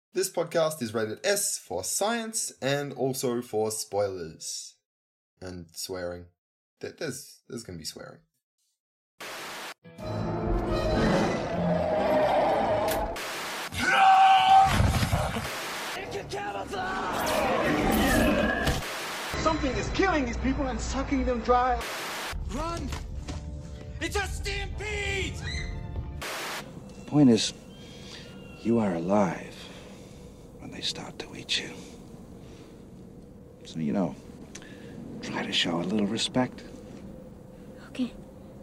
This podcast is rated S for science and also for spoilers and swearing. There's going to be swearing. Something is killing these people and sucking them dry. Run! It's a stampede! The point is, you are alive when they start to eat you. So, try to show a little respect. Okay.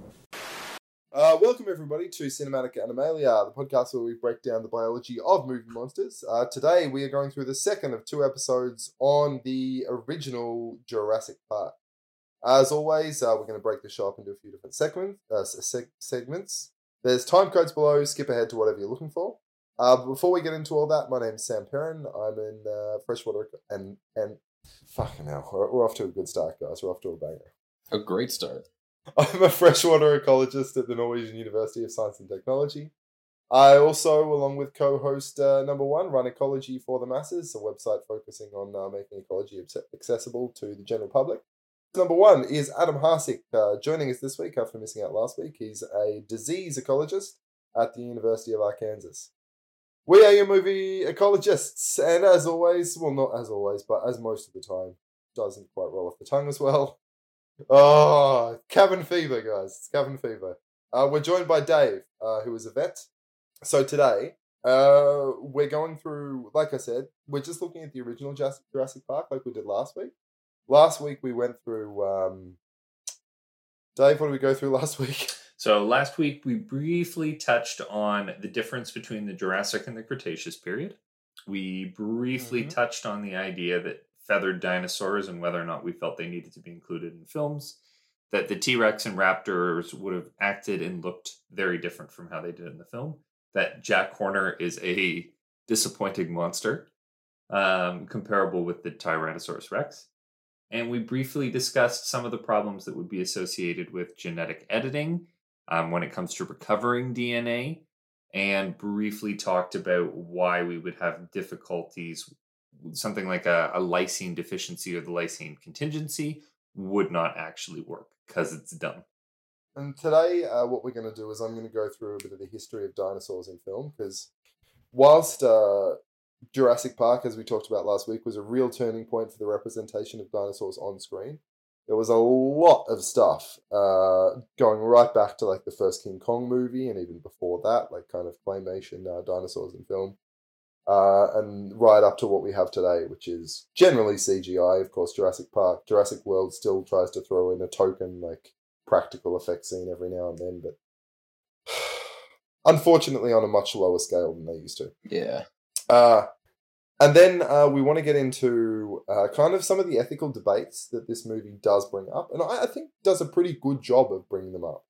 Welcome everybody to Cinematic Animalia, the podcast where we break down the biology of movie monsters. Today we are going through the second of two episodes on the original Jurassic Park. As always, we're going to break the show up into a few different segments. There's time codes below, skip ahead to whatever you're looking for. But before we get into all that, my name's Sam Perrin. I'm in freshwater and fucking hell, we're off to a good start, guys. We're off to a banger. A great start. I'm a freshwater ecologist at the Norwegian University of Science and Technology. I also, along with co-host number one, run Ecology for the Masses, a website focusing on making ecology accessible to the general public. Number one is Adam Harsik, joining us this week after missing out last week. He's a disease ecologist at the University of Arkansas. We are your movie ecologists, and as always, well, not as always, but as most of the time, doesn't quite roll off the tongue as well. Oh, cabin fever, guys. It's cabin fever. We're joined by Dave, who is a vet. So today, we're going through, like I said, we're just looking at the original Jurassic Park like we did last week. Last week we went through, Dave, what did we go through last week? So last week we briefly touched on the difference between the Jurassic and the Cretaceous period. We briefly touched on the idea that feathered dinosaurs and whether or not we felt they needed to be included in films, that the T-Rex and Raptors would have acted and looked very different from how they did in the film, that Jack Horner is a disappointing monster, comparable with the Tyrannosaurus Rex. And we briefly discussed some of the problems that would be associated with genetic editing when it comes to recovering DNA, and briefly talked about why we would have difficulties. Something like a lysine deficiency or the lysine contingency would not actually work because it's dumb. And today, what we're going to do is I'm going to go through a bit of the history of dinosaurs in film, because whilst Jurassic Park, as we talked about last week, was a real turning point for the representation of dinosaurs on screen, there was a lot of stuff going right back to like the first King Kong movie, and even before that, like kind of claymation dinosaurs in film. And right up to what we have today, which is generally CGI. Of course, Jurassic World still tries to throw in a token, like, practical effect scene every now and then, but unfortunately on a much lower scale than they used to. Yeah. And then we want to get into kind of some of the ethical debates that this movie does bring up, and I think does a pretty good job of bringing them up,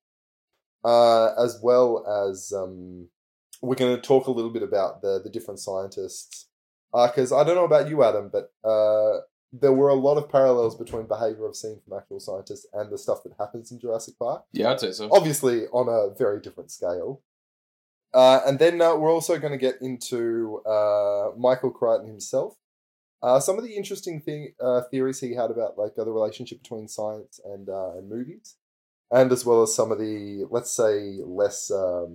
as well as... we're going to talk a little bit about the different scientists. Because I don't know about you, Adam, but there were a lot of parallels between behavior I've seen from actual scientists and the stuff that happens in Jurassic Park. Yeah, I'd say so. Obviously, on a very different scale. And then we're also going to get into Michael Crichton himself. Some of the interesting theories he had about like the relationship between science and movies. And as well as some of the, let's say, less...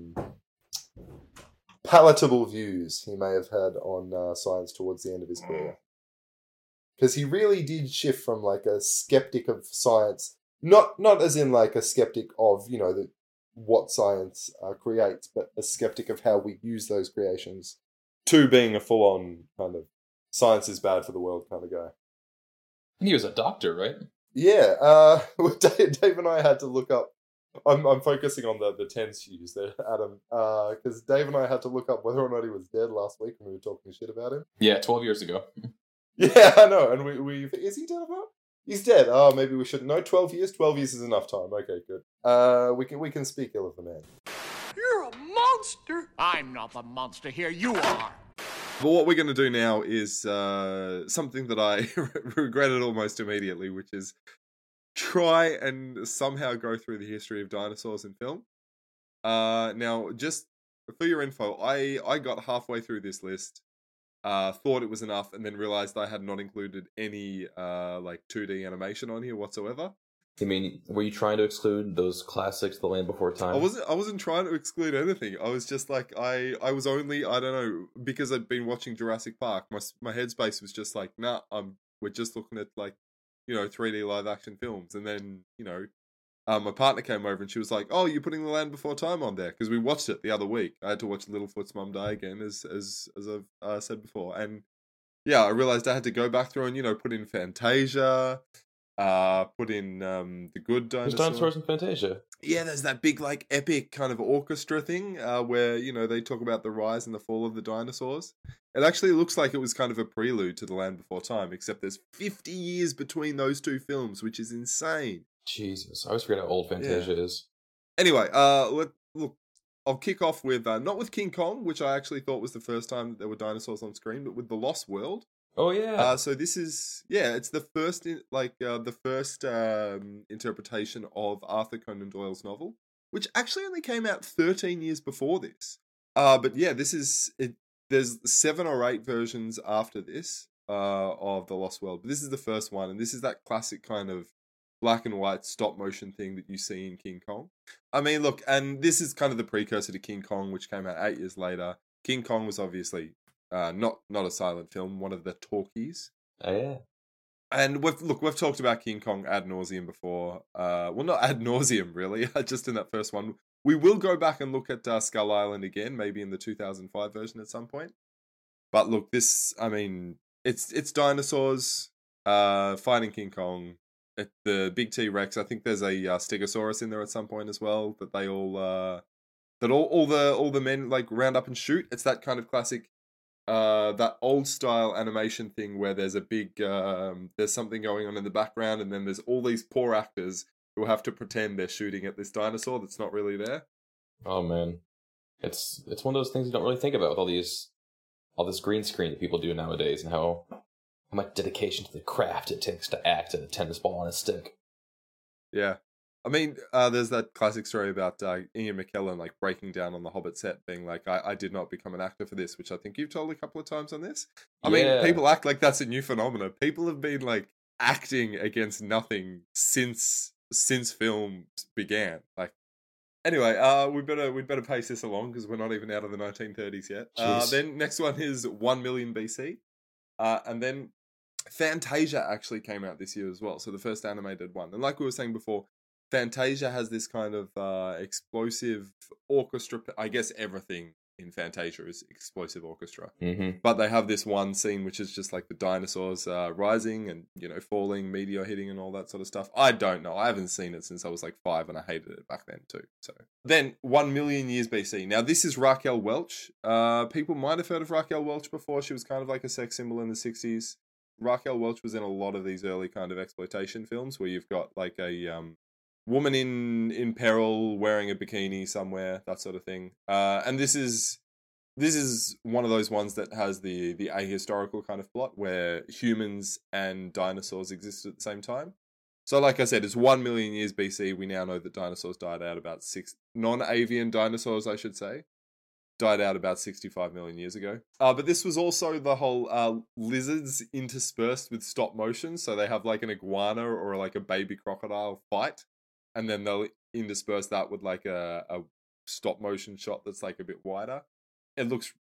palatable views he may have had on science towards the end of his career. Because he really did shift from like a skeptic of science, not as in like a skeptic of, what science creates, but a skeptic of how we use those creations, to being a full-on kind of science is bad for the world kind of guy. And he was a doctor, right? Yeah, Dave and I had to look up. I'm focusing on the tense use there, Adam, because Dave and I had to look up whether or not he was dead last week when we were talking shit about him. Yeah, 12 years ago. Yeah, I know, and we is he dead or not? He's dead. Oh, maybe we shouldn't. No, 12 years? 12 years is enough time. Okay, good. We can speak ill of the man. You're a monster! I'm not the monster here, you are! But what we're going to do now is something that I regretted almost immediately, which is try and somehow go through the history of dinosaurs in film. Now, just for your info, I got halfway through this list thought it was enough, and then realized I had not included any like 2D animation on here whatsoever. I mean, were you trying to exclude those classics, The Land Before Time? I wasn't trying to exclude anything. I was just like, I was only, I don't know, because I'd been watching Jurassic Park. My headspace was just like, nah, we're just looking at like, 3D live action films. And then, my partner came over and she was like, "Oh, you're putting The Land Before Time on there," because we watched it the other week. I had to watch Littlefoot's mum die again, as I've said before, and yeah, I realized I had to go back through and put in Fantasia, put in the Good Dinosaur. There's dinosaurs in Fantasia. Yeah, there's that big like epic kind of orchestra thing where they talk about the rise and the fall of the dinosaurs. It actually looks like it was kind of a prelude to The Land Before Time, except there's 50 years between those two films, which is insane. Jesus, I always forget how old Fantasia is. Anyway, look, I'll kick off with not with King Kong, which I actually thought was the first time that there were dinosaurs on screen, but with The Lost World. Oh yeah. So this is it's the first interpretation of Arthur Conan Doyle's novel, which actually only came out 13 years before this. But yeah, this is it. There's 7 or 8 versions after this of The Lost World, but this is the first one, and this is that classic kind of black and white stop motion thing that you see in King Kong. I mean, look, and this is kind of the precursor to King Kong, which came out 8 years later. King Kong was obviously not a silent film, one of the talkies. Oh yeah. And we've talked about King Kong ad nauseum before. Well, not ad nauseum really, just in that first one. We will go back and look at Skull Island again, maybe in the 2005 version at some point. But look, this, I mean, it's dinosaurs fighting King Kong. The big T-Rex. I think there's a Stegosaurus in there at some point as well. That they all all the men like round up and shoot. It's that kind of classic, that old style animation thing where there's a big there's something going on in the background, and then there's all these poor actors who have to pretend they're shooting at this dinosaur that's not really there. Oh man, it's one of those things you don't really think about with all this green screen that people do nowadays, and how much dedication to the craft it takes to act at a tennis ball on a stick. Yeah. I mean, there's that classic story about Ian McKellen like breaking down on the Hobbit set, being like, I did not become an actor for this, which I think you've told a couple of times on this. I mean, people act like that's a new phenomenon. People have been like acting against nothing since film began. Like, anyway, we'd better pace this along because we're not even out of the 1930s yet. Then next one is 1 million BC, and then Fantasia actually came out this year as well. So the first animated one, and like we were saying before, Fantasia has this kind of explosive orchestra. I guess everything in Fantasia is explosive orchestra. Mm-hmm. But they have this one scene which is just like the dinosaurs rising and falling, meteor hitting, and all that sort of stuff. I don't know. I haven't seen it since I was like 5, and I hated it back then too. So then 1 million years BC. Now this is Raquel Welch. People might have heard of Raquel Welch before. She was kind of like a sex symbol in the 60s. Raquel Welch was in a lot of these early kind of exploitation films where you've got like a woman in peril wearing a bikini somewhere, that sort of thing. And this is one of those ones that has the ahistorical kind of plot where humans and dinosaurs exist at the same time. So like I said, it's 1 million years BC. We now know that dinosaurs died out about 6 non-avian dinosaurs, I should say, died out about 65 million years ago. But this was also the whole lizards interspersed with stop motion. So they have like an iguana or like a baby crocodile fight, and then they'll intersperse that with like a stop motion shot that's like a bit wider. It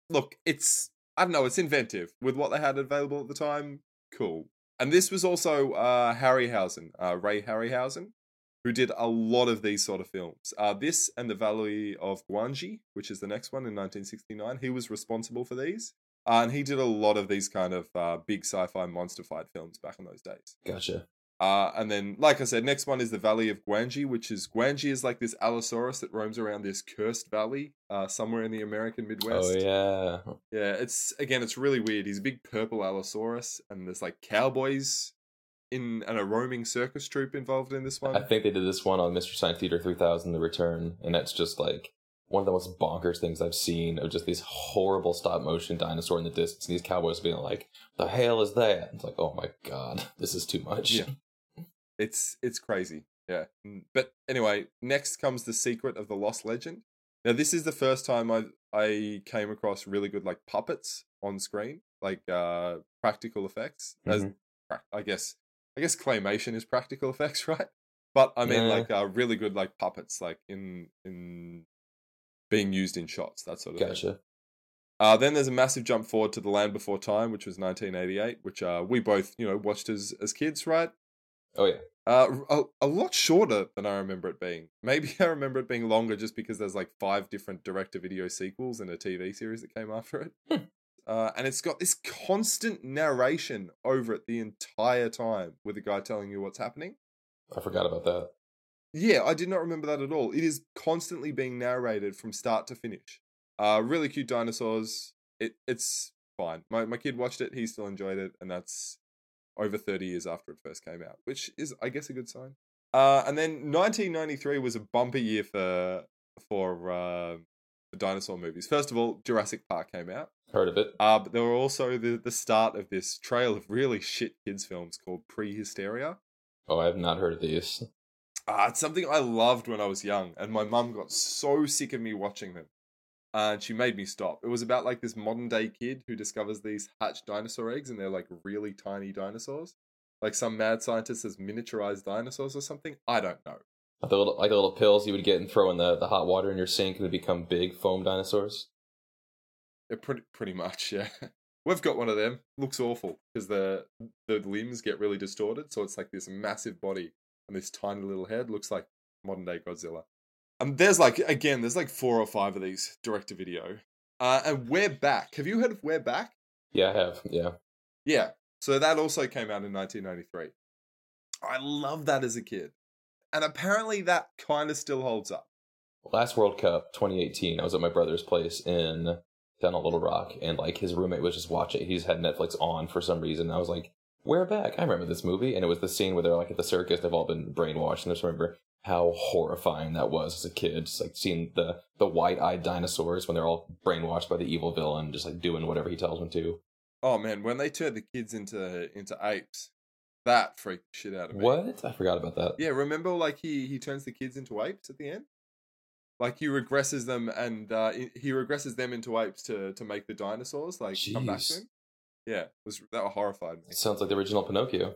it's, I don't know, it's inventive. With what they had available at the time, cool. And this was also Harryhausen, Ray Harryhausen, who did a lot of these sort of films. This and The Valley of Gwangi, which is the next one in 1969, he was responsible for these. And he did a lot of these kind of big sci-fi monster fight films back in those days. Gotcha. And then, like I said, next one is The Valley of Gwangi, Gwangi is like this Allosaurus that roams around this cursed valley somewhere in the American Midwest. Oh, yeah. Yeah, it's really weird. He's a big purple Allosaurus, and there's like cowboys and a roaming circus troupe involved in this one. I think they did this one on Mystery Science Theater 3000, The Return, and that's just like one of the most bonkers things I've seen of just this horrible stop motion dinosaur in the distance, and these cowboys being like, "The hell is that?" It's like, oh my god, this is too much. Yeah. It's crazy. Yeah. But anyway, next comes The Secret of the Lost Legend. Now this is the first time I came across really good like puppets on screen. like practical effects. As I guess claymation is practical effects, right? But I mean, like really good like puppets, like in being used in shots, that sort of thing. Gotcha. Then there's a massive jump forward to The Land Before Time, which was 1988, which we both watched as kids, right? Oh yeah. A lot shorter than I remember it being. Maybe I remember it being longer just because there's like 5 different direct-to-video sequels and a TV series that came after it. And it's got this constant narration over it the entire time with a guy telling you what's happening. I forgot about that. Yeah, I did not remember that at all. It is constantly being narrated from start to finish. Really cute dinosaurs. It's fine. My kid watched it. He still enjoyed it. And that's over 30 years after it first came out, which is, I guess, a good sign. And then 1993 was a bumper year for dinosaur movies. First of all, Jurassic Park came out. Heard of it. But there were also the start of this trail of really shit kids films called Prehysteria. Oh, I have not heard of these. It's something I loved when I was young, and my mum got so sick of me watching them. And she made me stop. It was about like this modern day kid who discovers these hatched dinosaur eggs, and they're like really tiny dinosaurs. Like some mad scientist has miniaturized dinosaurs or something. I don't know. Like the little pills you would get and throw in the hot water in your sink and they become big foam dinosaurs. Yeah, pretty much, yeah. We've got one of them. Looks awful because the limbs get really distorted, so it's like this massive body and this tiny little head. Looks like modern day Godzilla. There's like 4 or 5 of these direct to video. And We're Back. Have you heard of We're Back? Yeah, I have. Yeah. Yeah. So that also came out in 1993. I love that as a kid. And apparently that kind of still holds up. Last World Cup, 2018, I was at my brother's place down on Little Rock, and like his roommate was just watching it. He just had Netflix on for some reason. And I was like, We're Back. I remember this movie. And it was the scene where they're like at the circus, they've all been brainwashed. And I just remember how horrifying that was as a kid. Just like seeing the white-eyed dinosaurs when they're all brainwashed by the evil villain, just like doing whatever he tells them to. Oh man, when they turn the kids into apes, that freaked the shit out of me. What? I forgot about that. Yeah, remember like he turns the kids into apes at the end? Like he regresses them and he regresses them into apes to make the dinosaurs like come back to him. Yeah, that horrified me. It sounds like the original Pinocchio.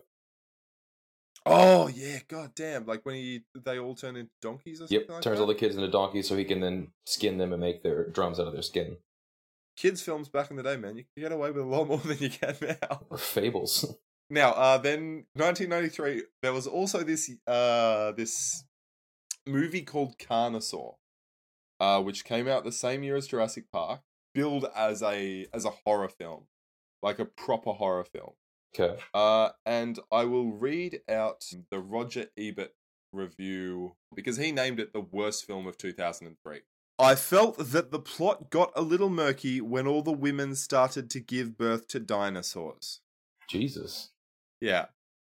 Oh yeah, god damn! Like when they all turn into donkeys or something. Yep, like turns that? all the kids into donkeys so he can then skin them and make their drums out of their skin. Kids films back in the day, man, you could get away with a lot more than you can now. Or fables. Now, then 1993, there was also this movie called Carnosaur, which came out the same year as Jurassic Park, billed as a horror film, like a proper horror film. Okay. And I will read out the Roger Ebert review because he named it the worst film of 2003. I felt that the plot got a little murky when all the women started to give birth to dinosaurs. Jesus. Yeah.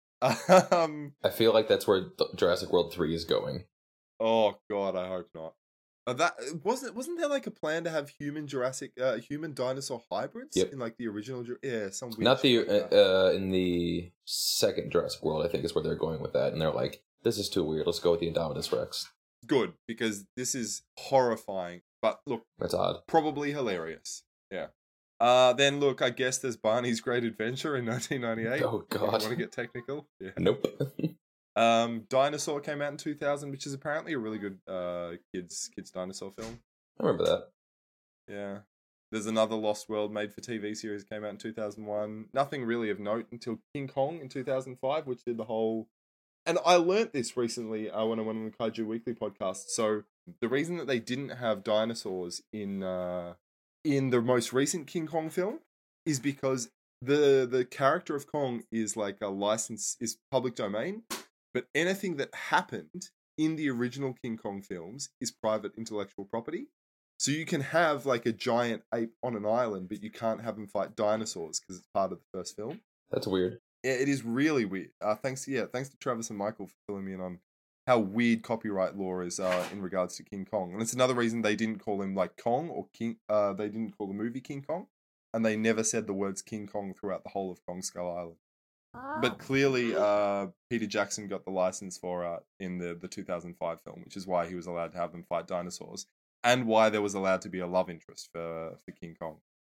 I feel like that's where Jurassic World 3 is going. Oh god, I hope not. That wasn't there like a plan to have human dinosaur hybrids in like the original? Yeah, some weird. Not the in the second Jurassic World, I think is where they're going with that, and they're like, "This is too weird. Let's go with the Indominus Rex." Good, because this is horrifying. But look, that's odd. Probably hilarious. Yeah. Then look, I guess there's Barney's Great Adventure in 1998. Oh god, want to get technical? Yeah. Nope. Dinosaur came out in 2000, which is apparently a really good kids dinosaur film. I remember that. Yeah. There's another Lost World made for TV series came out in 2001. Nothing really of note until King Kong in 2005, which did the whole... And I learnt this recently when I went on the Kaiju Weekly podcast. So the reason that they didn't have dinosaurs in the most recent King Kong film is because the character of Kong is like is public domain. But anything that happened in the original King Kong films is private intellectual property. So you can have like a giant ape on an island, but you can't have them fight dinosaurs because it's part of the first film. That's weird. Yeah, it is really weird. Thanks to Travis and Michael for filling me in on how weird copyright law is in regards to King Kong. And it's another reason they didn't call him like Kong or King. They didn't call the movie King Kong, and they never said the words King Kong throughout the whole of Kong Skull Island. But clearly, Peter Jackson got the license for it in the 2005 film, which is why he was allowed to have them fight dinosaurs, and why there was allowed to be a love interest for King Kong.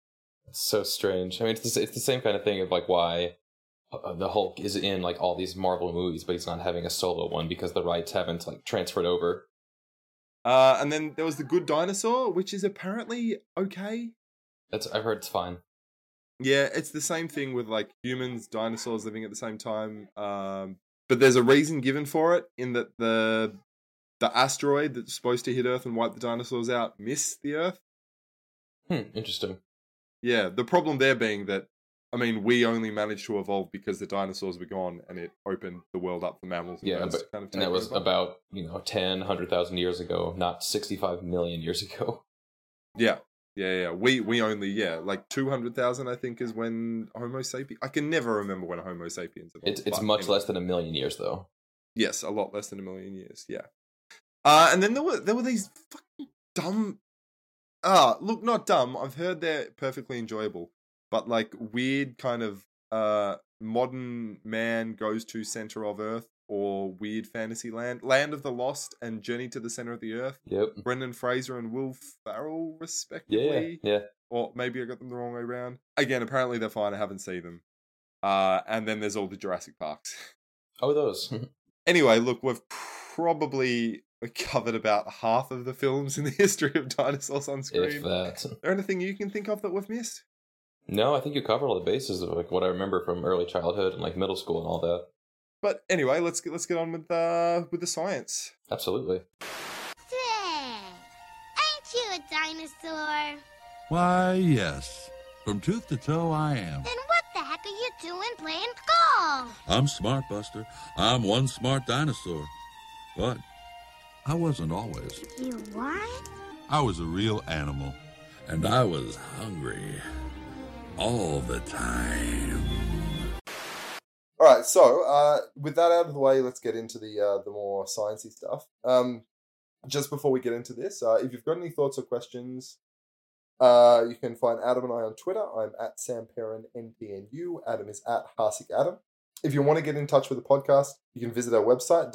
It's so strange. I mean, it's the same kind of thing of like why the Hulk is in like all these Marvel movies, but he's not having a solo one because the rights haven't like transferred over. And then there was The Good Dinosaur, which is apparently okay. I've heard it's fine. Yeah, it's the same thing with like humans, dinosaurs living at the same time. But there's a reason given for it in that the asteroid that's supposed to hit Earth and wipe the dinosaurs out missed the Earth. Interesting. Yeah, the problem there being that, I mean, we only managed to evolve because the dinosaurs were gone and it opened the world up for mammals. And Yeah, birds to kind of and that take was over. about 10, 100,000 years ago, not 65 million years ago. Yeah. We only, like 200,000, I think, is when Homo sapiens... I can never remember when Homo sapiens evolved. It's much anyway. less than a million years, though. Yes, a lot less than a million years, yeah. And then there were these fucking dumb... look, not dumb. I've heard they're perfectly enjoyable. But, like, weird kind of modern man goes to center of Earth or weird fantasy land. Land of the Lost and Journey to the Center of the Earth. Yep. Brendan Fraser and Will Ferrell, respectively. Yeah. Or maybe I got them the wrong way around. Again, apparently they're fine. I haven't seen them. And then there's all the Jurassic Parks. Oh, those. Anyway, look, we've probably covered about half of the films in the history of dinosaurs on screen. If that. Is there anything you can think of that we've missed? No, I think you covered all the bases of like what I remember from early childhood and like middle school and all that. But anyway, let's get on with the science. Absolutely. Say, ain't you a dinosaur? Why, yes. From tooth to toe, I am. Then what the heck are you doing playing golf? I'm smart, Buster. I'm one smart dinosaur. But I wasn't always. You what? I was a real animal. And I was hungry. All the time. All right, so with that out of the way, let's get into the more sciencey stuff. Just before we get into this, if you've got any thoughts or questions, you can find Adam and I on Twitter. I'm at SamPerrinNPNU. Adam is at HarsickAdam. If you want to get in touch with the podcast, you can visit our website,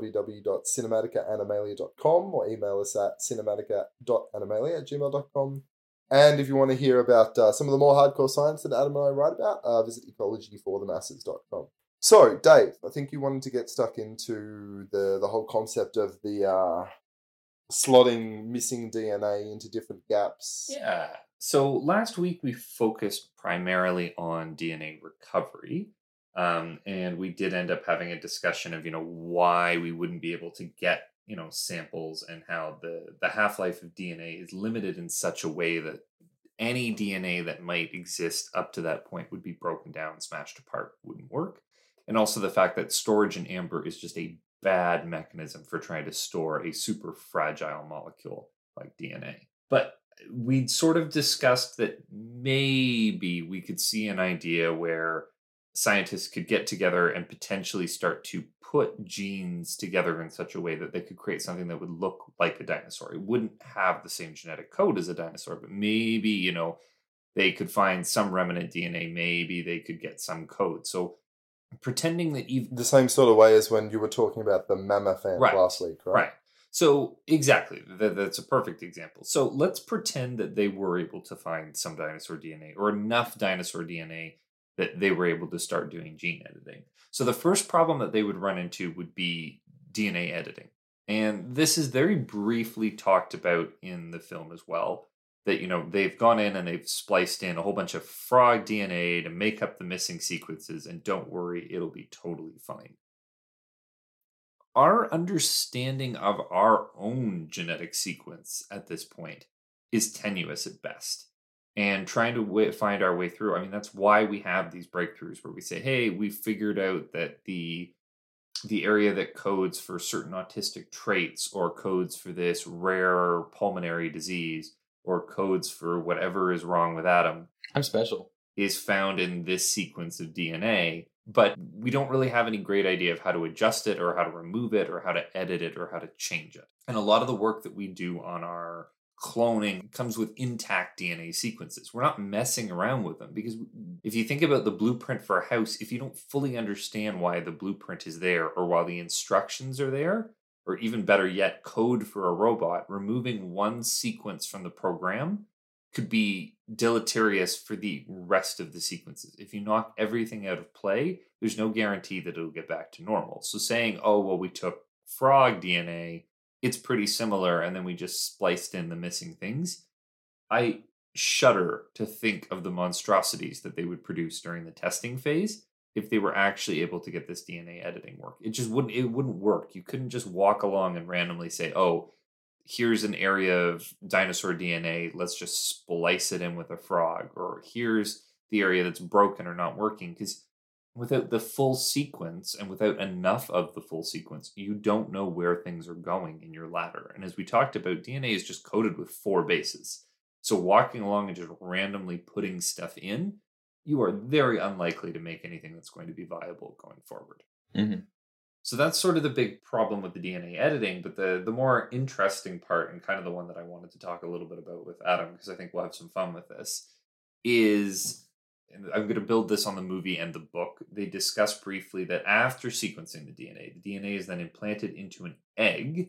www.cinematica.animalia.com, or email us at cinematica.animalia@gmail.com. And if you want to hear about some of the more hardcore science that Adam and I write about, visit ecologyforthemasses.com. So, Dave, I think you wanted to get stuck into the whole concept of the slotting missing DNA into different gaps. Yeah. So last week we focused primarily on DNA recovery. And we did end up having a discussion of, why we wouldn't be able to get, samples, and how the half-life of DNA is limited in such a way that any DNA that might exist up to that point would be broken down, smashed apart, wouldn't work. And also the fact that storage in amber is just a bad mechanism for trying to store a super fragile molecule like DNA. But we'd sort of discussed that maybe we could see an idea where scientists could get together and potentially start to put genes together in such a way that they could create something that would look like a dinosaur. It wouldn't have the same genetic code as a dinosaur, but maybe, they could find some remnant DNA. Maybe they could get some code. So pretending that The same sort of way as when you were talking about the mammoth ant last week, right? Right. So exactly, that's a perfect example. So let's pretend that they were able to find some dinosaur DNA or enough dinosaur DNA that they were able to start doing gene editing. So the first problem that they would run into would be DNA editing. And this is very briefly talked about in the film as well, that, they've gone in and they've spliced in a whole bunch of frog DNA to make up the missing sequences, and don't worry, it'll be totally fine. Our understanding of our own genetic sequence at this point is tenuous at best. And trying to find our way through, that's why we have these breakthroughs where we say, hey, we figured out that the area that codes for certain autistic traits, or codes for this rare pulmonary disease, or codes for whatever is wrong with Adam, I'm special, is found in this sequence of DNA. But we don't really have any great idea of how to adjust it, or how to remove it, or how to edit it, or how to change it. And a lot of the work that we do on our cloning comes with intact DNA sequences. We're not messing around with them, because if you think about the blueprint for a house, if you don't fully understand why the blueprint is there, or why the instructions are there, or even better yet, code for a robot, removing one sequence from the program could be deleterious for the rest of the sequences. If you knock everything out of play, there's no guarantee that it'll get back to normal. So saying, oh, well, we took frog DNA, it's pretty similar, and then we just spliced in the missing things, I shudder to think of the monstrosities that they would produce during the testing phase if they were actually able to get this DNA editing work. It wouldn't work. You couldn't just walk along and randomly say, oh, here's an area of dinosaur DNA, let's just splice it in with a frog, or here's the area that's broken or not working, because without the full sequence and without enough of the full sequence, you don't know where things are going in your ladder. And as we talked about, DNA is just coded with 4 bases. So walking along and just randomly putting stuff in, you are very unlikely to make anything that's going to be viable going forward. Mm-hmm. So that's sort of the big problem with the DNA editing. But the more interesting part, and kind of the one that I wanted to talk a little bit about with Adam, because I think we'll have some fun with this, is, and I'm going to build this on the movie and the book, they discuss briefly that after sequencing the DNA is then implanted into an egg,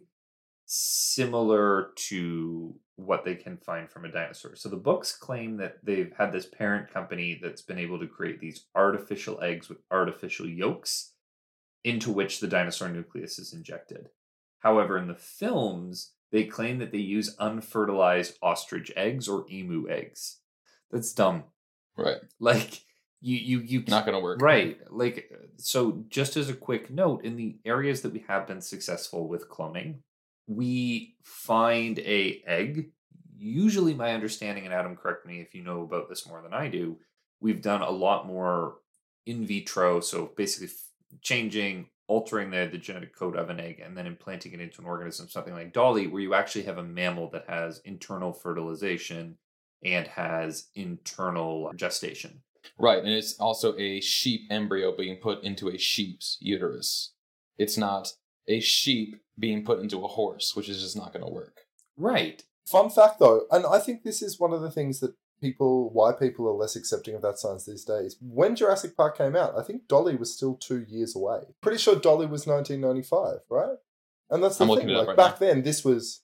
similar to what they can find from a dinosaur. So the books claim that they've had this parent company that's been able to create these artificial eggs with artificial yolks into which the dinosaur nucleus is injected. However, in the films, they claim that they use unfertilized ostrich eggs or emu eggs. That's dumb. Right. Like, you not going to work. Right. Like, so just as a quick note, in the areas that we have been successful with cloning, we find a egg. Usually, my understanding, and Adam, correct me if you know about this more than I do, we've done a lot more in vitro. So basically altering the genetic code of an egg and then implanting it into an organism, something like Dolly, where you actually have a mammal that has internal fertilization and has internal gestation. Right, and it's also a sheep embryo being put into a sheep's uterus. It's not a sheep being put into a horse, which is just not going to work. Right. Fun fact, though, and I think this is one of the things that why people are less accepting of that science these days. When Jurassic Park came out, I think Dolly was still 2 years away. Pretty sure Dolly was 1995, right? And that's the thing. Like, back then, this was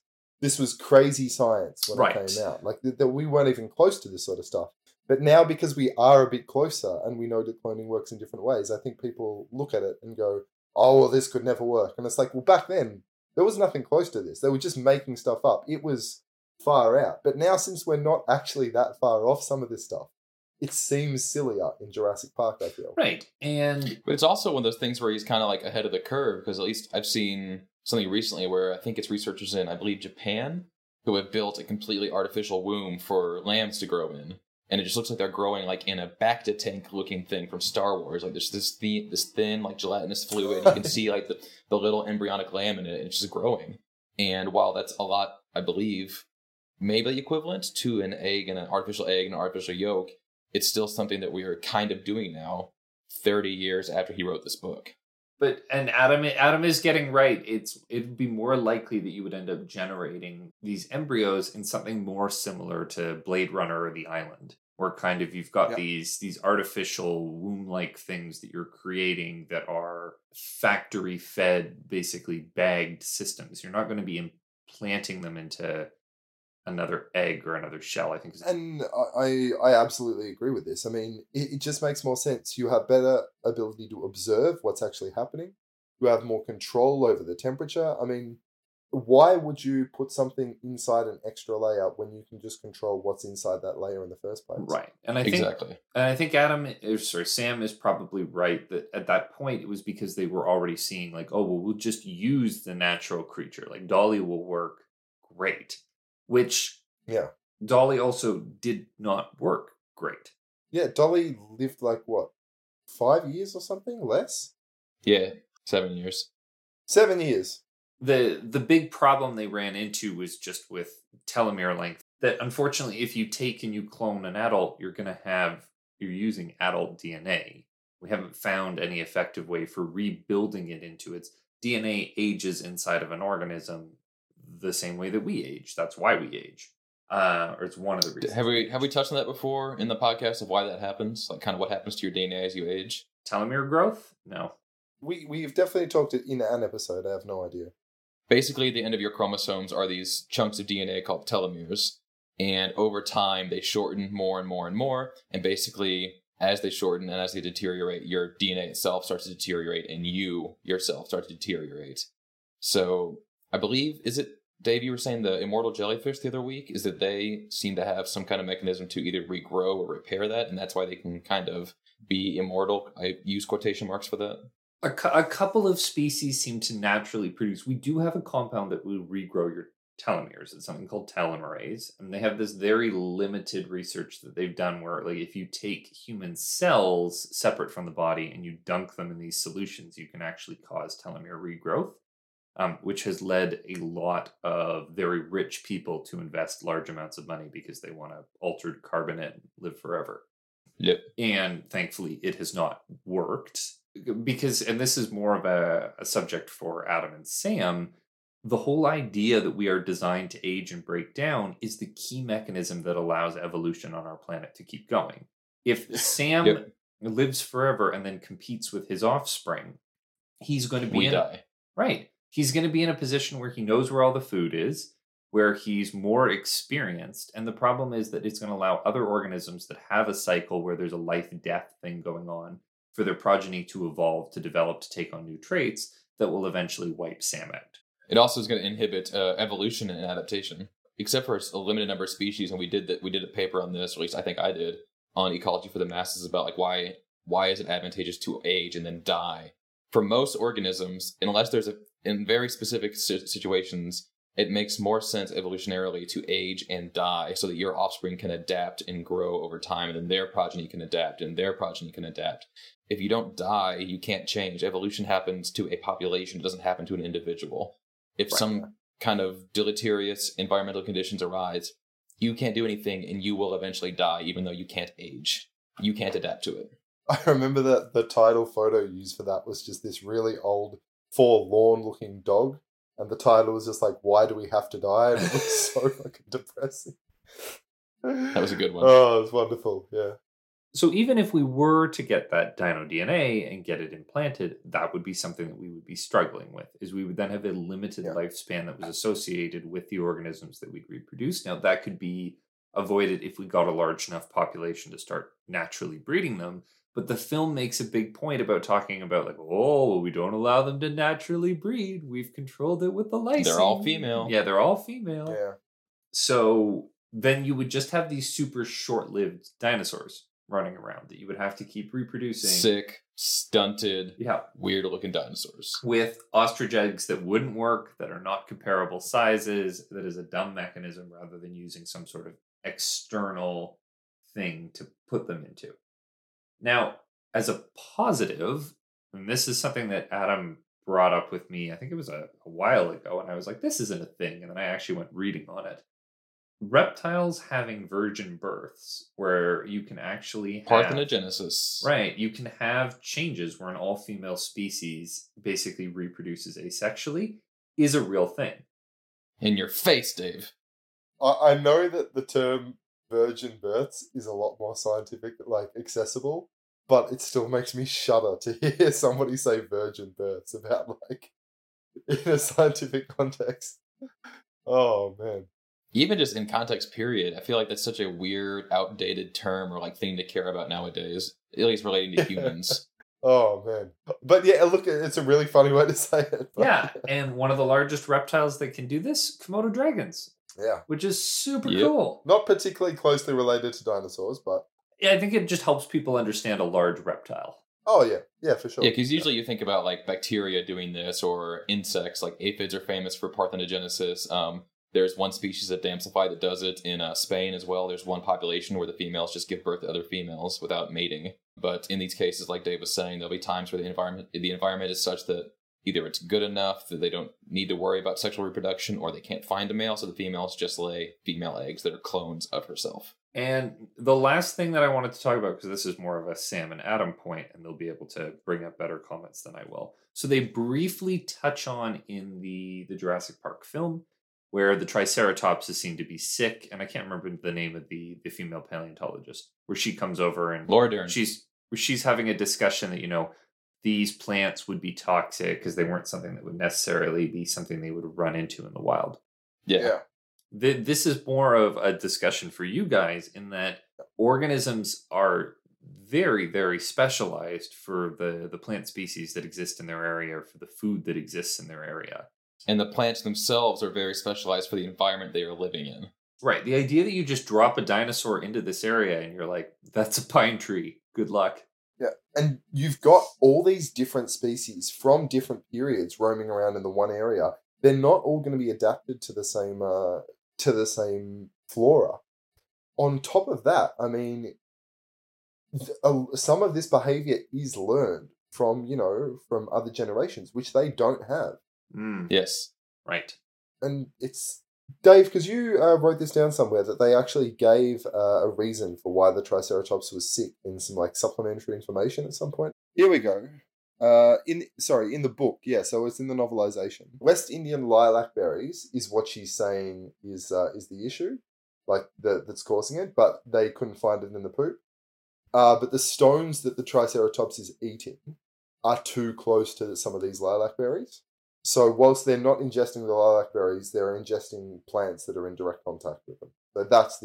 crazy science when it came out. Like, we weren't even close to this sort of stuff. But now, because we are a bit closer and we know that cloning works in different ways, I think people look at it and go, oh, well, this could never work. And it's like, well, back then, there was nothing close to this. They were just making stuff up. It was far out. But now, since we're not actually that far off some of this stuff, it seems sillier in Jurassic Park, I feel. Right. But it's also one of those things where he's kind of like ahead of the curve, because at least I've seen something recently where I think it's researchers in, I believe, Japan, who have built a completely artificial womb for lambs to grow in. And it just looks like they're growing like in a Bacta tank looking thing from Star Wars. Like there's this thin like gelatinous fluid. And you can see like the little embryonic lamb in it. And it's just growing. And while that's a lot, I believe, maybe equivalent to an egg and an artificial yolk, it's still something that we are kind of doing now, 30 years after he wrote this book. And Adam is getting right. It'd be more likely that you would end up generating these embryos in something more similar to Blade Runner or The Island, where kind of you've got these artificial womb-like things that you're creating that are factory-fed, basically bagged systems. You're not going to be implanting them into another egg or another shell, I think. And I absolutely agree with this. I mean, it just makes more sense. You have better ability to observe what's actually happening. You have more control over the temperature. I mean, why would you put something inside an extra layer when you can just control what's inside that layer in the first place? Right. And I think Sam is probably right that at that point it was because they were already seeing like, oh, well, we'll just use the natural creature. Like Dolly will work great. Which, Dolly also did not work great. Yeah, Dolly lived like, what, 5 years or something? Less? Yeah, 7 years. 7 years. The big problem they ran into was just with telomere length. That unfortunately, if you take and you clone an adult, you're using adult DNA. We haven't found any effective way for rebuilding it into its DNA ages inside of an organism the same way that we age. That's why we age. Or it's one of the reasons. Have we touched on that before in the podcast of why that happens? Like kind of what happens to your DNA as you age? Telomere growth? No. We've definitely talked it in an episode. I have no idea. Basically, the end of your chromosomes are these chunks of DNA called telomeres. And over time, they shorten more and more and more. And basically, as they shorten and as they deteriorate, your DNA itself starts to deteriorate and you yourself start to deteriorate. So I believe, is it, Dave, you were saying the immortal jellyfish the other week, is that they seem to have some kind of mechanism to either regrow or repair that, and that's why they can kind of be immortal. I use quotation marks for that. A couple of species seem to naturally produce. We do have a compound that will regrow your telomeres. It's something called telomerase, and they have this very limited research that they've done where, like, if you take human cells separate from the body and you dunk them in these solutions, you can actually cause telomere regrowth, which has led a lot of very rich people to invest large amounts of money because they want to altered carbon and live forever. Yep. And thankfully, it has not worked because, and this is more of a subject for Adam and Sam, the whole idea that we are designed to age and break down is the key mechanism that allows evolution on our planet to keep going. If Sam lives forever and then competes with his offspring, he's going to be right. He's going to be in a position where he knows where all the food is, where he's more experienced. And the problem is that it's going to allow other organisms that have a cycle where there's a life-death thing going on for their progeny to evolve, to develop, to take on new traits that will eventually wipe Sam out. It also is going to inhibit evolution and adaptation, except for a limited number of species. And we did a paper on this, or at least I think I did, on Ecology for the Masses about like why is it advantageous to age and then die? For most organisms, unless there's in very specific situations, it makes more sense evolutionarily to age and die so that your offspring can adapt and grow over time, and then their progeny can adapt and their progeny can adapt. If you don't die, you can't change. Evolution happens to a population. It doesn't happen to an individual. If some kind of deleterious environmental conditions arise, you can't do anything and you will eventually die, even though you can't age. You can't adapt to it. I remember that the title photo used for that was just this really old, forlorn-looking dog. And the title was just like, "Why do we have to die?" And it was so fucking depressing. That was a good one. Oh, it was wonderful, yeah. So even if we were to get that dino DNA and get it implanted, that would be something that we would be struggling with, is we would then have a limited lifespan that was associated with the organisms that we'd reproduce. Now, that could be avoided if we got a large enough population to start naturally breeding them. But the film makes a big point about talking about, like, oh, we don't allow them to naturally breed. We've controlled it with the lysine. They're all female. Yeah, they're all female. Yeah. So then you would just have these super short-lived dinosaurs running around that you would have to keep reproducing. Sick, stunted, weird-looking dinosaurs. With ostrich eggs that wouldn't work, that are not comparable sizes, that is a dumb mechanism rather than using some sort of external thing to put them into. Now, as a positive, and this is something that Adam brought up with me, I think it was a while ago, and I was like, this isn't a thing, and then I actually went reading on it. Reptiles having virgin births, where you can actually have... Parthenogenesis. Right, you can have changes where an all-female species basically reproduces asexually, is a real thing. In your face, Dave. I know that the term virgin births is a lot more scientific, like accessible, but it still makes me shudder to hear somebody say virgin births about, like, in a scientific context. Oh, man. Even just in context, period, I feel like that's such a weird, outdated term or like thing to care about nowadays, at least relating to humans. Oh, man. But yeah, look, it's a really funny way to say it. But... Yeah, and one of the largest reptiles that can do this, Komodo dragons. Yeah. Which is super cool. Not particularly closely related to dinosaurs, but... Yeah, I think it just helps people understand a large reptile. Oh, yeah. Yeah, for sure. Yeah, because usually you think about like bacteria doing this or insects, like aphids are famous for parthenogenesis. There's one species of Damselfly that does it in Spain as well. There's one population where the females just give birth to other females without mating. But in these cases, like Dave was saying, there'll be times where the environment is such that either it's good enough that they don't need to worry about sexual reproduction, or they can't find a male, so the females just lay female eggs that are clones of herself. And the last thing that I wanted to talk about, because this is more of a Sam and Adam point, and they'll be able to bring up better comments than I will. So they briefly touch on in the Jurassic Park film, where the Triceratops is seen to be sick, and I can't remember the name of the female paleontologist, where she comes over and Laura Dern. She's having a discussion that, you know, these plants would be toxic because they weren't something that would necessarily be something they would run into in the wild. Yeah. This is more of a discussion for you guys in that organisms are very, very specialized for the plant species that exist in their area or for the food that exists in their area. And the plants themselves are very specialized for the environment they are living in. Right. The idea that you just drop a dinosaur into this area and you're like, that's a pine tree. Good luck. Yeah, and you've got all these different species from different periods roaming around in the one area. They're not all going to be adapted to the same flora. On top of that, I mean, some of this behavior is learned from other generations, which they don't have. Yes. Right. And it's Dave, because you wrote this down somewhere that they actually gave a reason for why the Triceratops was sick in some like supplementary information at some point. Here we go. In the book, yeah. So it's in the novelization. West Indian lilac berries is what she's saying is the issue, like that's causing it. But they couldn't find it in the poop. But the stones that the Triceratops is eating are too close to some of these lilac berries. So whilst they're not ingesting the lilac berries, they're ingesting plants that are in direct contact with them. So that's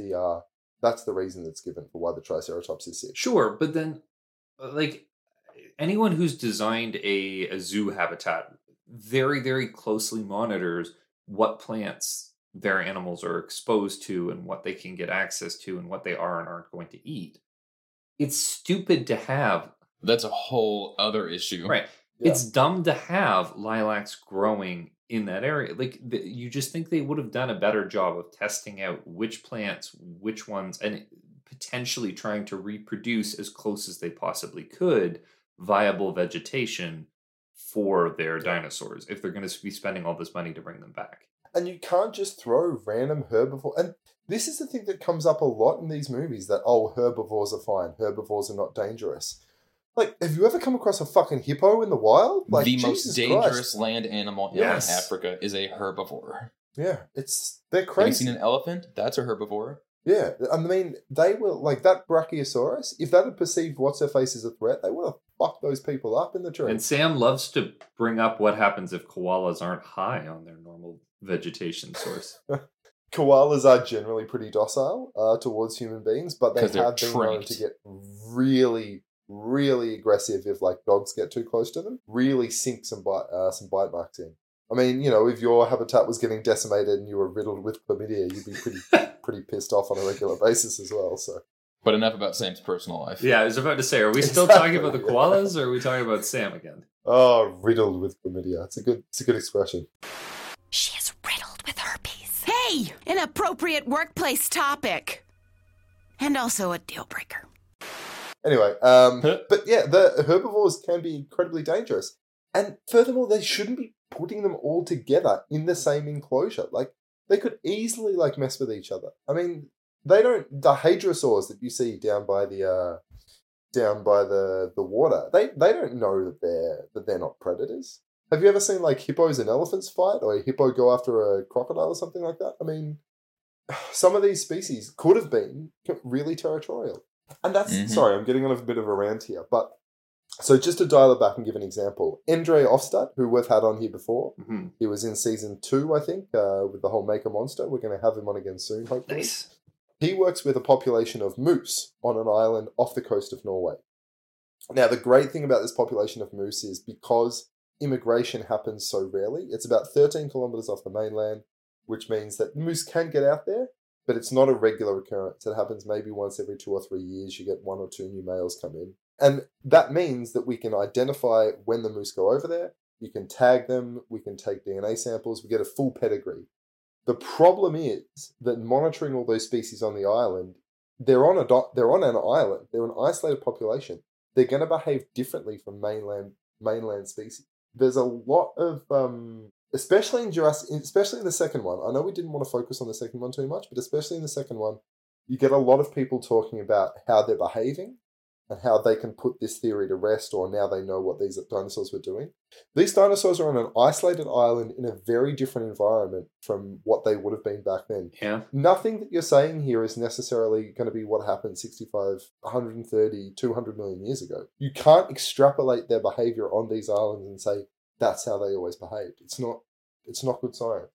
the reason that's given for why the Triceratops is sick. Sure, but then, like, anyone who's designed a zoo habitat very, very closely monitors what plants their animals are exposed to and what they can get access to and what they are and aren't going to eat. It's stupid to have... That's a whole other issue. Right. Yeah. It's dumb to have lilacs growing in that area. Like, you just think they would have done a better job of testing out which plants, which ones, and potentially trying to reproduce as close as they possibly could viable vegetation for their dinosaurs if they're going to be spending all this money to bring them back. And you can't just throw random herbivore. And this is the thing that comes up a lot in these movies, that, herbivores are fine. Herbivores are not dangerous. Like, have you ever come across a fucking hippo in the wild? Like, the most dangerous Christ. land animal in Africa is a herbivore. Yeah, they're crazy. Have you seen an elephant? That's a herbivore. Yeah, I mean, they were, like, that Brachiosaurus, if that had perceived what's-her-face as a threat, they would have fucked those people up in the tree. And Sam loves to bring up what happens if koalas aren't high on their normal vegetation source. Koalas are generally pretty docile towards human beings, but they have been known to get really, really aggressive if, like, dogs get too close to them. Really sink some bite marks in. I mean, if your habitat was getting decimated and you were riddled with chlamydia, you'd be pretty pissed off on a regular basis as well. So, but enough about Sam's personal life. Yeah, I was about to say, are we still talking about the koalas, or are we talking about Sam again? Oh, riddled with chlamydia. It's a good expression. She is riddled with herpes. Hey, an appropriate workplace topic, and also a deal breaker. Anyway, but yeah, the herbivores can be incredibly dangerous, and furthermore, they shouldn't be putting them all together in the same enclosure. Like, they could easily, like, mess with each other. I mean, they don't. The hadrosaurs that you see down by the water, they don't know that they're not predators. Have you ever seen, like, hippos and elephants fight, or a hippo go after a crocodile or something like that? I mean, some of these species could have been really territorial. And that's, sorry, I'm getting on a bit of a rant here, but so just to dial it back and give an example, Endre Ofstad, who we've had on here before, he was in season 2, I think, with the whole Make a Monster. We're going to have him on again soon, hopefully. Nice. He works with a population of moose on an island off the coast of Norway. Now, the great thing about this population of moose is because immigration happens so rarely, it's about 13 kilometers off the mainland, which means that moose can get out there, but it's not a regular occurrence. It happens maybe once every 2 or 3 years. You get 1 or 2 new males come in. And that means that we can identify when the moose go over there. You can tag them. We can take DNA samples. We get a full pedigree. The problem is that monitoring all those species on the island, they're on an island. They're an isolated population. They're going to behave differently from mainland species. There's a lot of, especially in the second one. I know we didn't want to focus on the second one too much, but especially in the second one, you get a lot of people talking about how they're behaving and how they can put this theory to rest, or now they know what these dinosaurs were doing. These dinosaurs are on an isolated island in a very different environment from what they would have been back then. Yeah. Nothing that you're saying here is necessarily going to be what happened 65, 130, 200 million years ago. You can't extrapolate their behavior on these islands and say that's how they always behaved. It's not good science.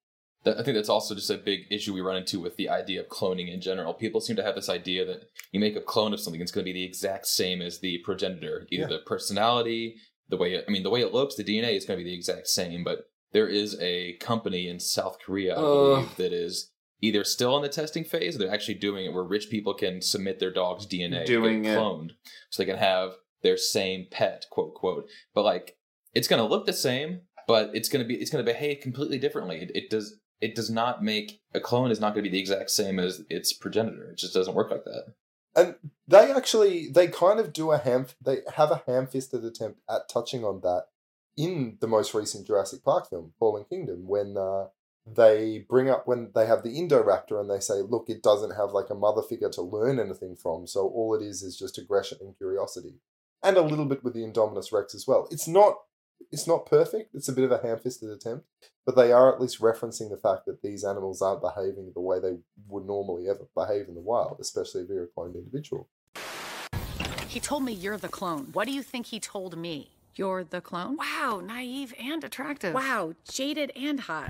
I think that's also just a big issue we run into with the idea of cloning in general. People seem to have this idea that you make a clone of something, it's going to be the exact same as the progenitor. Either the personality, the way it looks, the DNA is going to be the exact same. But there is a company in South Korea, I believe, that is either still in the testing phase, or they're actually doing it where rich people can submit their dog's DNA Doing get cloned, so they can have their same pet, quote quote. But like, it's going to look the same, but it's going to behave completely differently. It does not make a clone is not going to be the exact same as its progenitor. It just doesn't work like that. And they kind of do they have a ham-fisted attempt at touching on that in the most recent Jurassic Park film, Fallen Kingdom, when they bring up when they have the Indoraptor and they say, look, it doesn't have like a mother figure to learn anything from, so all it is just aggression and curiosity. And a little bit with the Indominus Rex as well. It's not perfect. It's a bit of a ham-fisted attempt, but they are at least referencing the fact that these animals aren't behaving the way they would normally ever behave in the wild, especially if you're a cloned individual. He told me you're the clone. What do you think he told me? You're the clone? Wow, naive and attractive. Wow, jaded and hot.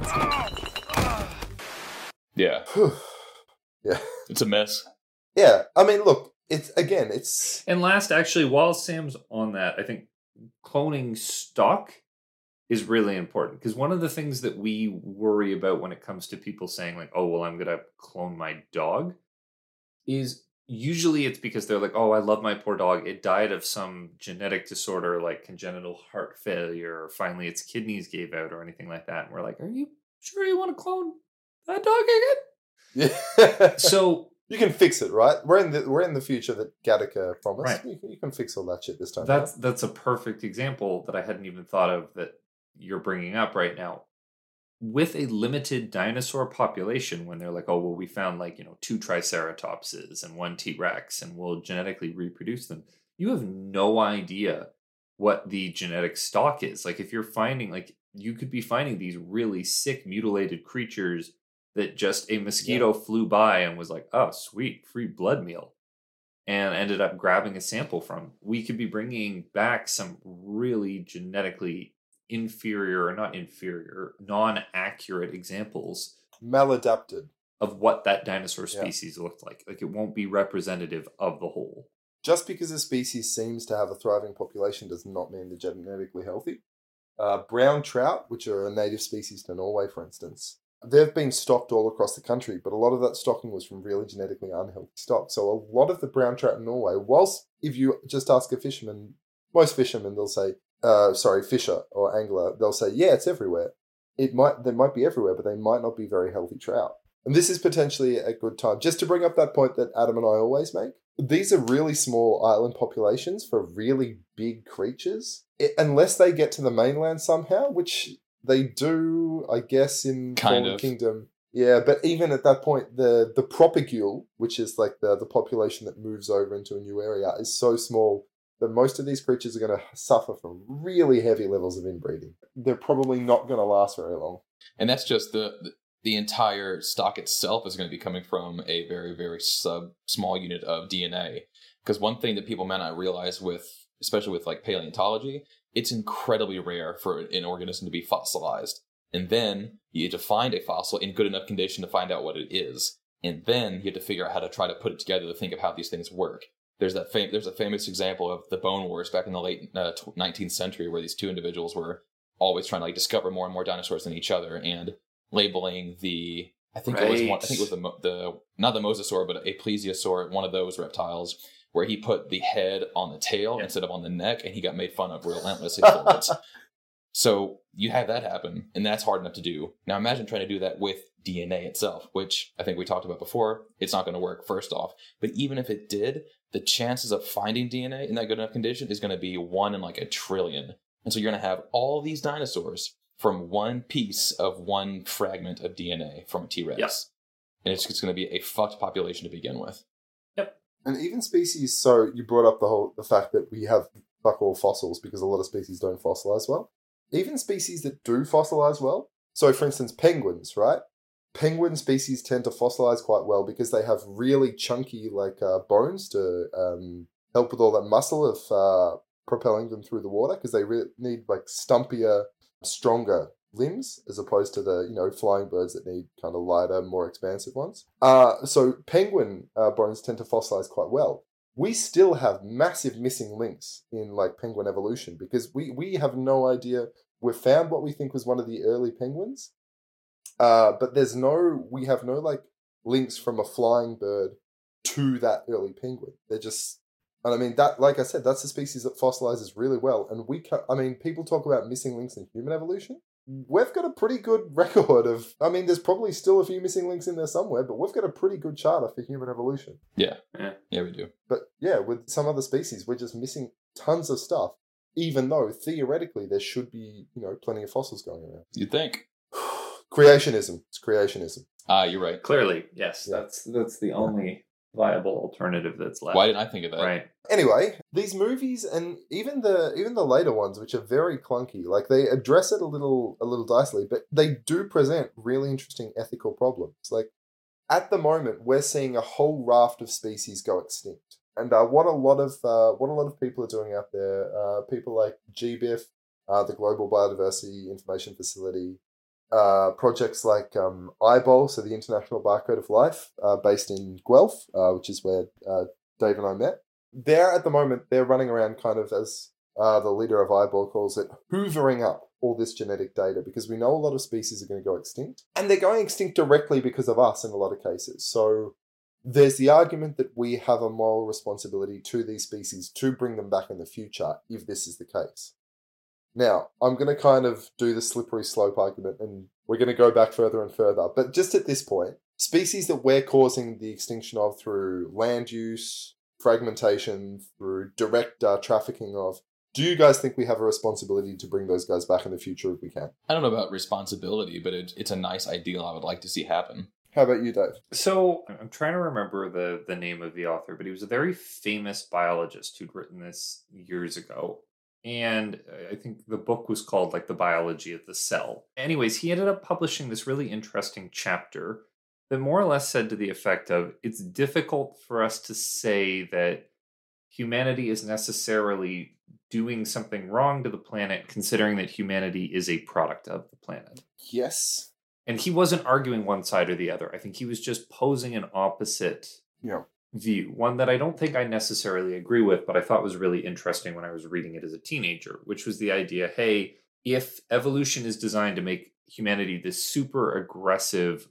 Yeah. Yeah. It's a mess. Yeah. I mean, look, it's... And last, actually, while Sam's on that, I think cloning stock is really important, because one of the things that we worry about when it comes to people saying like, oh, well, I'm going to clone my dog, is usually it's because they're like, oh, I love my poor dog. It died of some genetic disorder like congenital heart failure, or finally its kidneys gave out, or anything like that. And we're like, are you sure you want to clone that dog again? Yeah. So you can fix it, right? We're in the future that Gattaca promised. Right. You can fix all that shit this time. That's a perfect example that I hadn't even thought of that you're bringing up right now. With a limited dinosaur population, when they're like, oh, well, we found 2 Triceratopses and 1 T-Rex, and we'll genetically reproduce them, you have no idea what the genetic stock is. Like, if you're finding, you could be finding these really sick, mutilated creatures that just a mosquito flew by and was like, oh, sweet, free blood meal, and ended up grabbing a sample from. We could be bringing back some really genetically non-accurate examples, maladapted, of what that dinosaur species looked like. Like, it won't be representative of the whole. Just because a species seems to have a thriving population does not mean they're genetically healthy. Brown trout, which are a native species to Norway, for instance, they've been stocked all across the country, but a lot of that stocking was from really genetically unhealthy stock. So a lot of the brown trout in Norway, whilst if you just ask a fisherman, most fishermen, they'll say, fisher or angler, they'll say, yeah, it's everywhere. They might be everywhere, but they might not be very healthy trout. And this is potentially a good time, just to bring up that point that Adam and I always make. These are really small island populations for really big creatures. Unless they get to the mainland somehow, which they do, I guess, in Fallen Kingdom. Yeah, but even at that point, the propagule, which is like the population that moves over into a new area, is so small that most of these creatures are going to suffer from really heavy levels of inbreeding. They're probably not going to last very long. And that's just the entire stock itself is going to be coming from a very, very small unit of DNA. Because one thing that people might not realize especially with like paleontology, it's incredibly rare for an organism to be fossilized. And then you have to find a fossil in good enough condition to find out what it is. And then you have to figure out how to try to put it together to think of how these things work. There's a famous example of the Bone Wars back in the late 19th century, where these two individuals were always trying to discover more and more dinosaurs than each other, and labeling it was not the mosasaur, but a plesiosaur, one of those reptiles, where he put the head on the tail instead of on the neck, and he got made fun of relentlessly for it. So you have that happen, and that's hard enough to do. Now imagine trying to do that with DNA itself, which I think we talked about before. It's not going to work, first off. But even if it did, the chances of finding DNA in that good enough condition is going to be 1 in like a trillion. And so you're going to have all these dinosaurs from one piece of one fragment of DNA from a T-Rex. Yep. And it's going to be a fucked population to begin with. Yep. And even species, so you brought up the fact that we have fuck all fossils because a lot of species don't fossilize well. Even species that do fossilize well, so for instance, penguins, right? Penguin species tend to fossilize quite well because they have really chunky bones to help with all that muscle of propelling them through the water, because they need stumpier, stronger limbs as opposed to the, flying birds that need kind of lighter, more expansive ones. So penguin bones tend to fossilize quite well. We still have massive missing links in like penguin evolution because we have no idea. We've found what we think was one of the early penguins, but we have no like links from a flying bird to that early penguin. They're just, and I mean that, like I said, that's a species that fossilizes really well. And people talk about missing links in human evolution. We've got a pretty good record of, there's probably still a few missing links in there somewhere, but we've got a pretty good charter for human evolution. Yeah, we do. But yeah, with some other species, we're just missing tons of stuff, even though theoretically there should be, plenty of fossils going around. You'd think. Creationism. It's creationism. You're right. Clearly, yes. Yeah. That's the only viable alternative that's left. Why didn't I think of that? Right. Anyway, these movies and even the later ones, which are very clunky, like they address it a little dicily, but they do present really interesting ethical problems. Like at the moment, we're seeing a whole raft of species go extinct, and what a lot of people are doing out there, people like GBIF, the Global Biodiversity Information Facility. Projects like IBOL, so the International Barcode of Life, based in Guelph, which is where Dave and I met. They're running around kind of, as the leader of IBOL calls it, hoovering up all this genetic data because we know a lot of species are going to go extinct. And they're going extinct directly because of us in a lot of cases. So there's the argument that we have a moral responsibility to these species to bring them back in the future if this is the case. Now, I'm going to kind of do the slippery slope argument, and we're going to go back further and further. But just at this point, species that we're causing the extinction of through land use, fragmentation, through direct trafficking of, do you guys think we have a responsibility to bring those guys back in the future if we can? I don't know about responsibility, but it's a nice ideal I would like to see happen. How about you, Dave? So I'm trying to remember the name of the author, but he was a very famous biologist who'd written this years ago. And I think the book was called like The Biology of the Cell. Anyways, he ended up publishing this really interesting chapter that more or less said to the effect of, it's difficult for us to say that humanity is necessarily doing something wrong to the planet, considering that humanity is a product of the planet. Yes. And he wasn't arguing one side or the other. I think he was just posing an opposite view, one that I don't think I necessarily agree with, but I thought was really interesting when I was reading it as a teenager, which was the idea, hey, if evolution is designed to make humanity this super aggressive,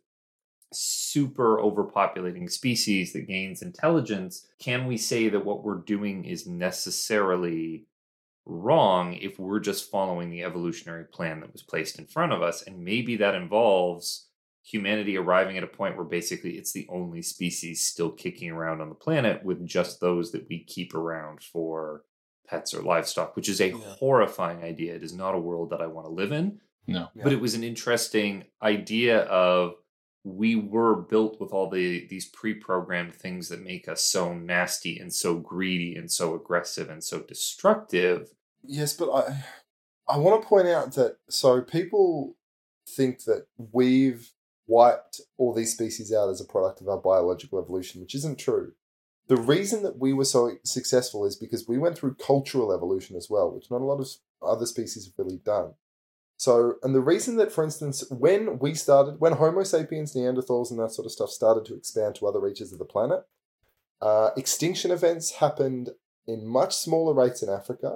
super overpopulating species that gains intelligence, can we say that what we're doing is necessarily wrong if we're just following the evolutionary plan that was placed in front of us? And maybe that involves humanity arriving at a point where basically it's the only species still kicking around on the planet, with just those that we keep around for pets or livestock, which is a horrifying idea. It is not a world that I want to live in. No. But it was an interesting idea of, we were built with all these pre-programmed things that make us so nasty and so greedy and so aggressive and so destructive. Yes, but I want to point out that, so people think that we've wiped all these species out as a product of our biological evolution, which isn't true. The reason that we were so successful is because we went through cultural evolution as well, which not a lot of other species have really done. So, and the reason that, for instance, when Homo sapiens, Neanderthals, and that sort of stuff started to expand to other reaches of the planet, extinction events happened in much smaller rates in Africa.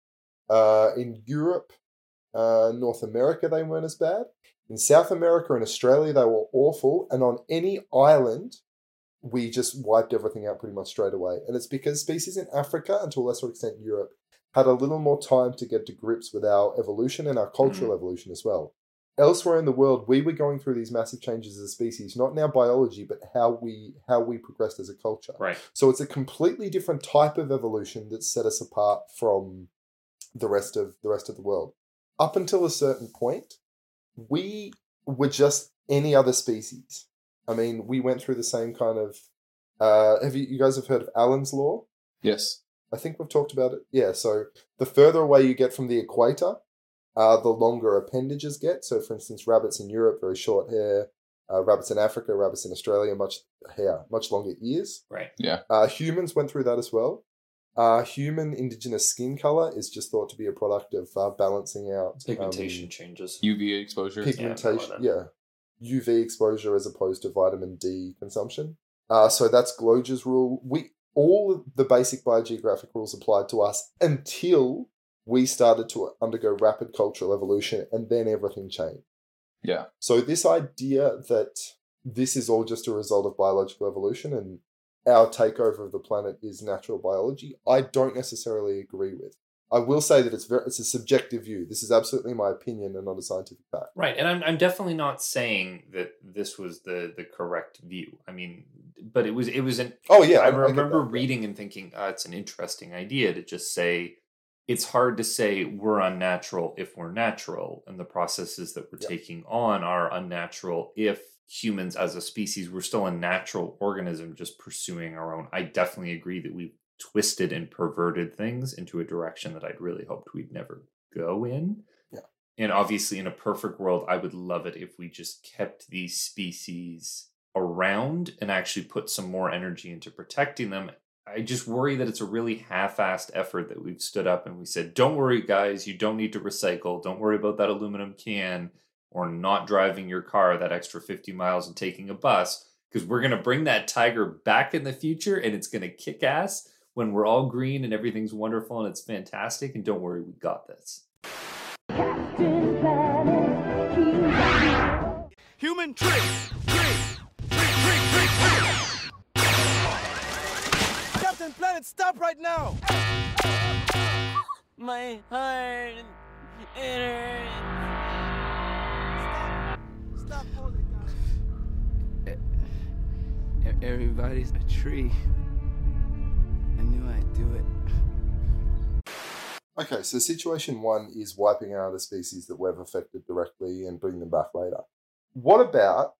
In Europe, North America, they weren't as bad. In South America and Australia, they were awful. And on any island, we just wiped everything out pretty much straight away. And it's because species in Africa, and to a lesser extent Europe, had a little more time to get to grips with our evolution and our cultural evolution as well. Elsewhere in the world, we were going through these massive changes as a species, not in our biology, but how we progressed as a culture. Right. So it's a completely different type of evolution that set us apart from the rest of the world. Up until a certain point, we were just any other species. I mean, we went through the same kind of... have you guys have heard of Allen's Law? Yes. I think we've talked about it. Yeah, so the further away you get from the equator, the longer appendages get. So, for instance, rabbits in Europe, very short hair. Rabbits in Africa, rabbits in Australia, much longer ears. Right. Yeah. Humans went through that as well. Human indigenous skin color is just thought to be a product of balancing out pigmentation changes. UV exposure. Pigmentation, UV exposure as opposed to vitamin D consumption. So that's Gloger's rule. All the basic biogeographic rules applied to us until we started to undergo rapid cultural evolution, and then everything changed. Yeah. So this idea that this is all just a result of biological evolution and our takeover of the planet is natural biology, I don't necessarily agree with. I will say that it's a subjective view. This is absolutely my opinion and not a scientific fact. Right, and I'm definitely not saying that this was the correct view. I mean, but it was an. Oh yeah, I remember reading and thinking, it's an interesting idea to just say it's hard to say we're unnatural if we're natural, and the processes that we're taking on are unnatural if humans as a species were still a natural organism just pursuing our own. I definitely agree that we've twisted and perverted things into a direction that I'd really hoped we'd never go in. Yeah. And obviously in a perfect world, I would love it if we just kept these species around and actually put some more energy into protecting them. I just worry that it's a really half-assed effort that we've stood up and we said, don't worry guys, you don't need to recycle. Don't worry about that aluminum can or not driving your car that extra 50 miles and taking a bus, because we're going to bring that tiger back in the future and it's going to kick ass when we're all green and everything's wonderful and it's fantastic. And don't worry, we got this. Human trick! Captain Planet, stop right now! My heart, it hurts. Stop holding down. Everybody's a tree. I knew I'd do it. Okay, so situation 1 is wiping out a species that we've affected directly and bring them back later. What about,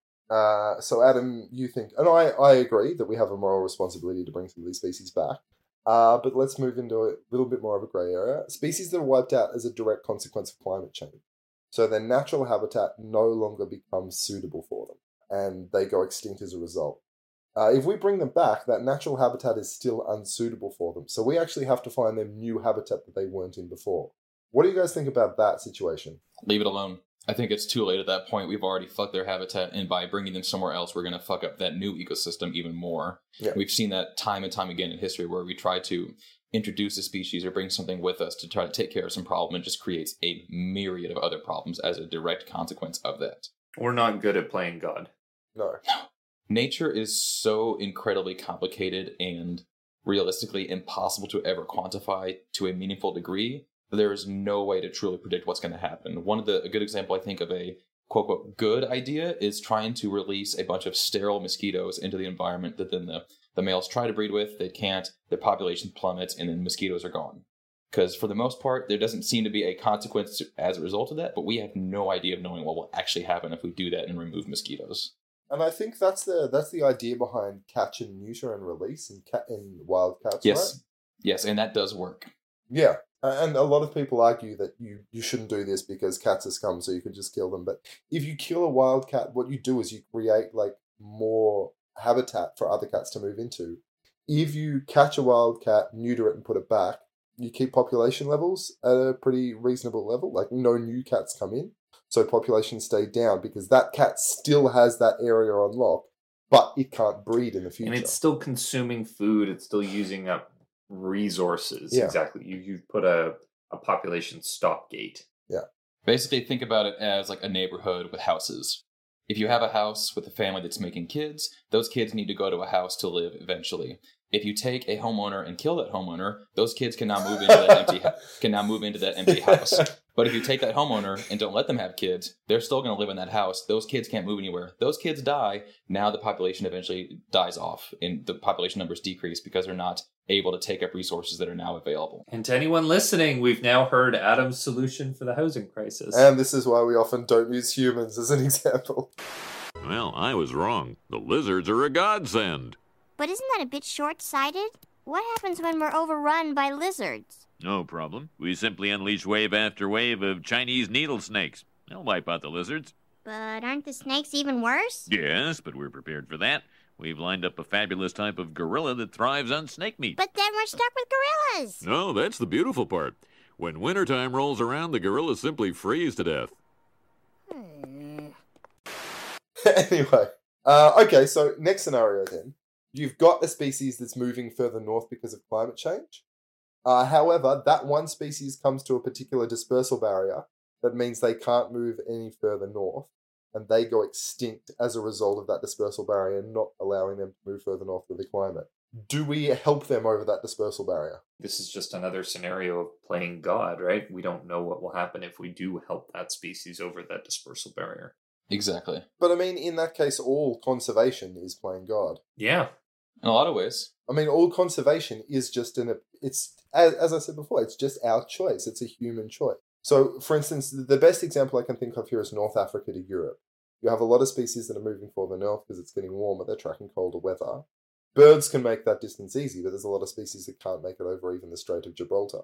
so Adam, you think, and I agree that we have a moral responsibility to bring some of these species back, but let's move into a little bit more of a grey area. Species that are wiped out as a direct consequence of climate change. So their natural habitat no longer becomes suitable for them, and they go extinct as a result. If we bring them back, that natural habitat is still unsuitable for them. So we actually have to find them new habitat that they weren't in before. What do you guys think about that situation? Leave it alone. I think it's too late at that point. We've already fucked their habitat, and by bringing them somewhere else, we're going to fuck up that new ecosystem even more. Yeah. We've seen that time and time again in history where we try to introduce a species or bring something with us to try to take care of some problem, and just creates a myriad of other problems as a direct consequence of that. We're not good at playing God. No. Nature is so incredibly complicated and realistically impossible to ever quantify to a meaningful degree. There is no way to truly predict what's going to happen. A good example I think of a quote-unquote good idea is trying to release a bunch of sterile mosquitoes into the environment that then the males try to breed with. They can't, their population plummets, and then mosquitoes are gone. Because for the most part, there doesn't seem to be a consequence as a result of that, but we have no idea of knowing what will actually happen if we do that and remove mosquitoes. And I think that's the idea behind catch and neuter and release in wild cats, yes. right? Yes, and that does work. Yeah, and a lot of people argue that you shouldn't do this because cats are scum, so you can just kill them. But if you kill a wild cat, what you do is you create like more habitat for other cats to move into. If you catch a wild cat, neuter it, and put it back, you keep population levels at a pretty reasonable level. Like no new cats come in. So populations stay down because that cat still has that area on lock, but it can't breed in the future. And it's still consuming food. It's still using up resources. Yeah. Exactly. You've put a population stop gate. Yeah. Basically, think about it as like a neighborhood with houses. If you have a house with a family that's making kids, those kids need to go to a house to live eventually. If you take a homeowner and kill that homeowner, those kids can now move into that empty house. But if you take that homeowner and don't let them have kids, they're still going to live in that house. Those kids can't move anywhere. Those kids die. Now the population eventually dies off, and the population numbers decrease because they're not able to take up resources that are now available. And to anyone listening, we've now heard Adam's solution for the housing crisis. And this is why we often don't use humans as an example. Well, I was wrong. The lizards are a godsend. But isn't that a bit short-sighted? What happens when we're overrun by lizards? No problem. We simply unleash wave after wave of Chinese needle snakes. They'll wipe out the lizards. But aren't the snakes even worse? Yes, but we're prepared for that. We've lined up a fabulous type of gorilla that thrives on snake meat. But then we're stuck with gorillas. No, that's the beautiful part. When wintertime rolls around, the gorillas simply freeze to death. Anyway, okay, so next scenario then. You've got a species that's moving further north because of climate change. However, that one species comes to a particular dispersal barrier that means they can't move any further north, and they go extinct as a result of that dispersal barrier not allowing them to move further north with the climate. Do we help them over that dispersal barrier? This is just another scenario of playing God, right? We don't know what will happen if we do help that species over that dispersal barrier. Exactly. But I mean, in that case, all conservation is playing God. Yeah. In a lot of ways. I mean, all conservation is just it's, as I said before, it's just our choice. It's a human choice. So, for instance, the best example I can think of here is North Africa to Europe. You have a lot of species that are moving further north because it's getting warmer. They're tracking colder weather. Birds can make that distance easy, but there's a lot of species that can't make it over even the Strait of Gibraltar.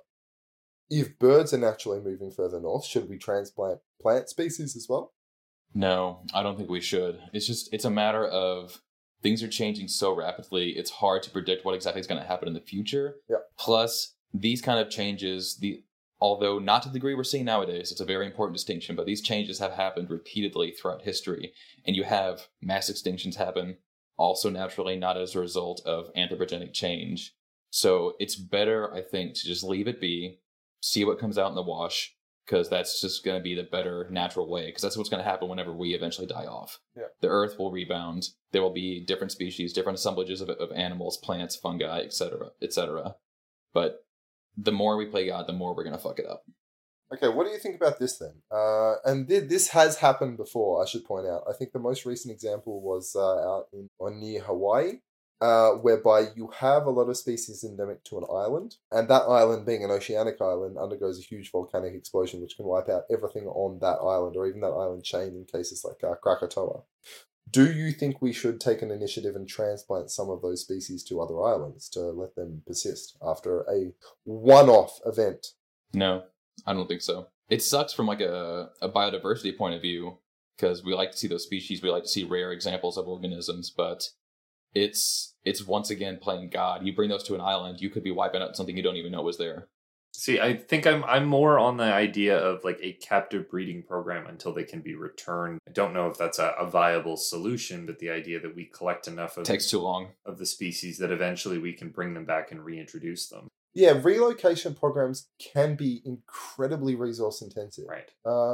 If birds are naturally moving further north, should we transplant plant species as well? No, I don't think we should. It's a matter of things are changing so rapidly, it's hard to predict what exactly is going to happen in the future. Yep. Plus, these kind of changes, although not to the degree we're seeing nowadays, it's a very important distinction, but these changes have happened repeatedly throughout history, and you have mass extinctions happen, also naturally not as a result of anthropogenic change. So it's better, I think, to just leave it be, see what comes out in the wash, because that's just going to be the better natural way, because that's what's going to happen whenever we eventually die off. Yeah. The earth will rebound. There will be different species, different assemblages of animals, plants, fungi, etc., etc. But the more we play God, the more we're going to fuck it up. Okay, what do you think about this then? And this has happened before, I should point out. I think the most recent example was out near Hawaii, whereby you have a lot of species endemic to an island, and that island, being an oceanic island, undergoes a huge volcanic explosion which can wipe out everything on that island, or even that island chain in cases like Krakatoa. Do you think we should take an initiative and transplant some of those species to other islands to let them persist after a one-off event? No, I don't think so. It sucks from like a biodiversity point of view, because we like to see those species, we like to see rare examples of organisms, but it's once again playing God. You bring those to an island, you could be wiping out something you don't even know was there. See, I think I'm more on the idea of like a captive breeding program until they can be returned. I don't know if that's a viable solution, but the idea that we collect enough of takes too long of the species that eventually we can bring them back and reintroduce them. Yeah, relocation programs can be incredibly resource intensive. Right.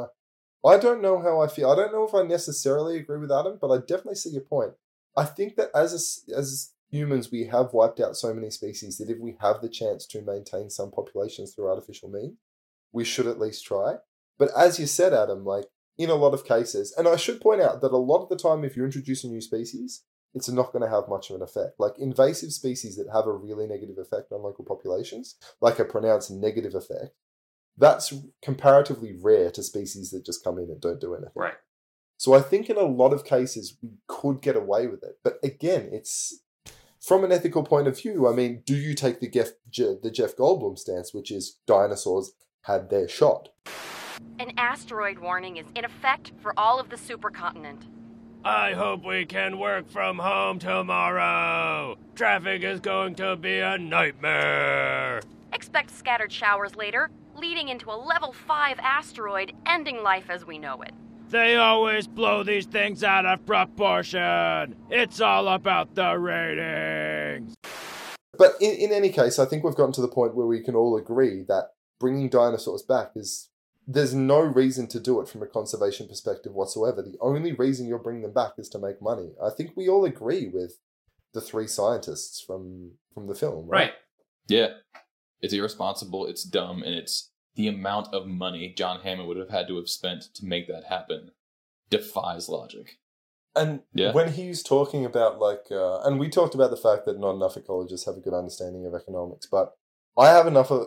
I don't know how I feel. I don't know if I necessarily agree with Adam, but I definitely see your point. I think that as humans, we have wiped out so many species that if we have the chance to maintain some populations through artificial means, we should at least try. But as you said, Adam, like in a lot of cases, and I should point out that a lot of the time, if you introduce a new species, it's not going to have much of an effect. Like invasive species that have a really negative effect on local populations, like a pronounced negative effect, that's comparatively rare to species that just come in and don't do anything. Right. So I think in a lot of cases, we could get away with it. But again, it's from an ethical point of view. I mean, do you take the Jeff Goldblum stance, which is dinosaurs had their shot? An asteroid warning is in effect for all of the supercontinent. I hope we can work from home tomorrow. Traffic is going to be a nightmare. Expect scattered showers later, leading into a level 5 asteroid, ending life as we know it. They always blow these things out of proportion. It's all about the ratings. But in any case, I think we've gotten to the point where we can all agree that bringing dinosaurs back there's no reason to do it from a conservation perspective whatsoever. The only reason you're bringing them back is to make money. I think we all agree with the three scientists from the film, right? Right. Yeah. It's irresponsible, it's dumb, and it's the amount of money John Hammond would have had to have spent to make that happen defies logic. And when he's talking about and we talked about the fact that not enough ecologists have a good understanding of economics, but I have enough of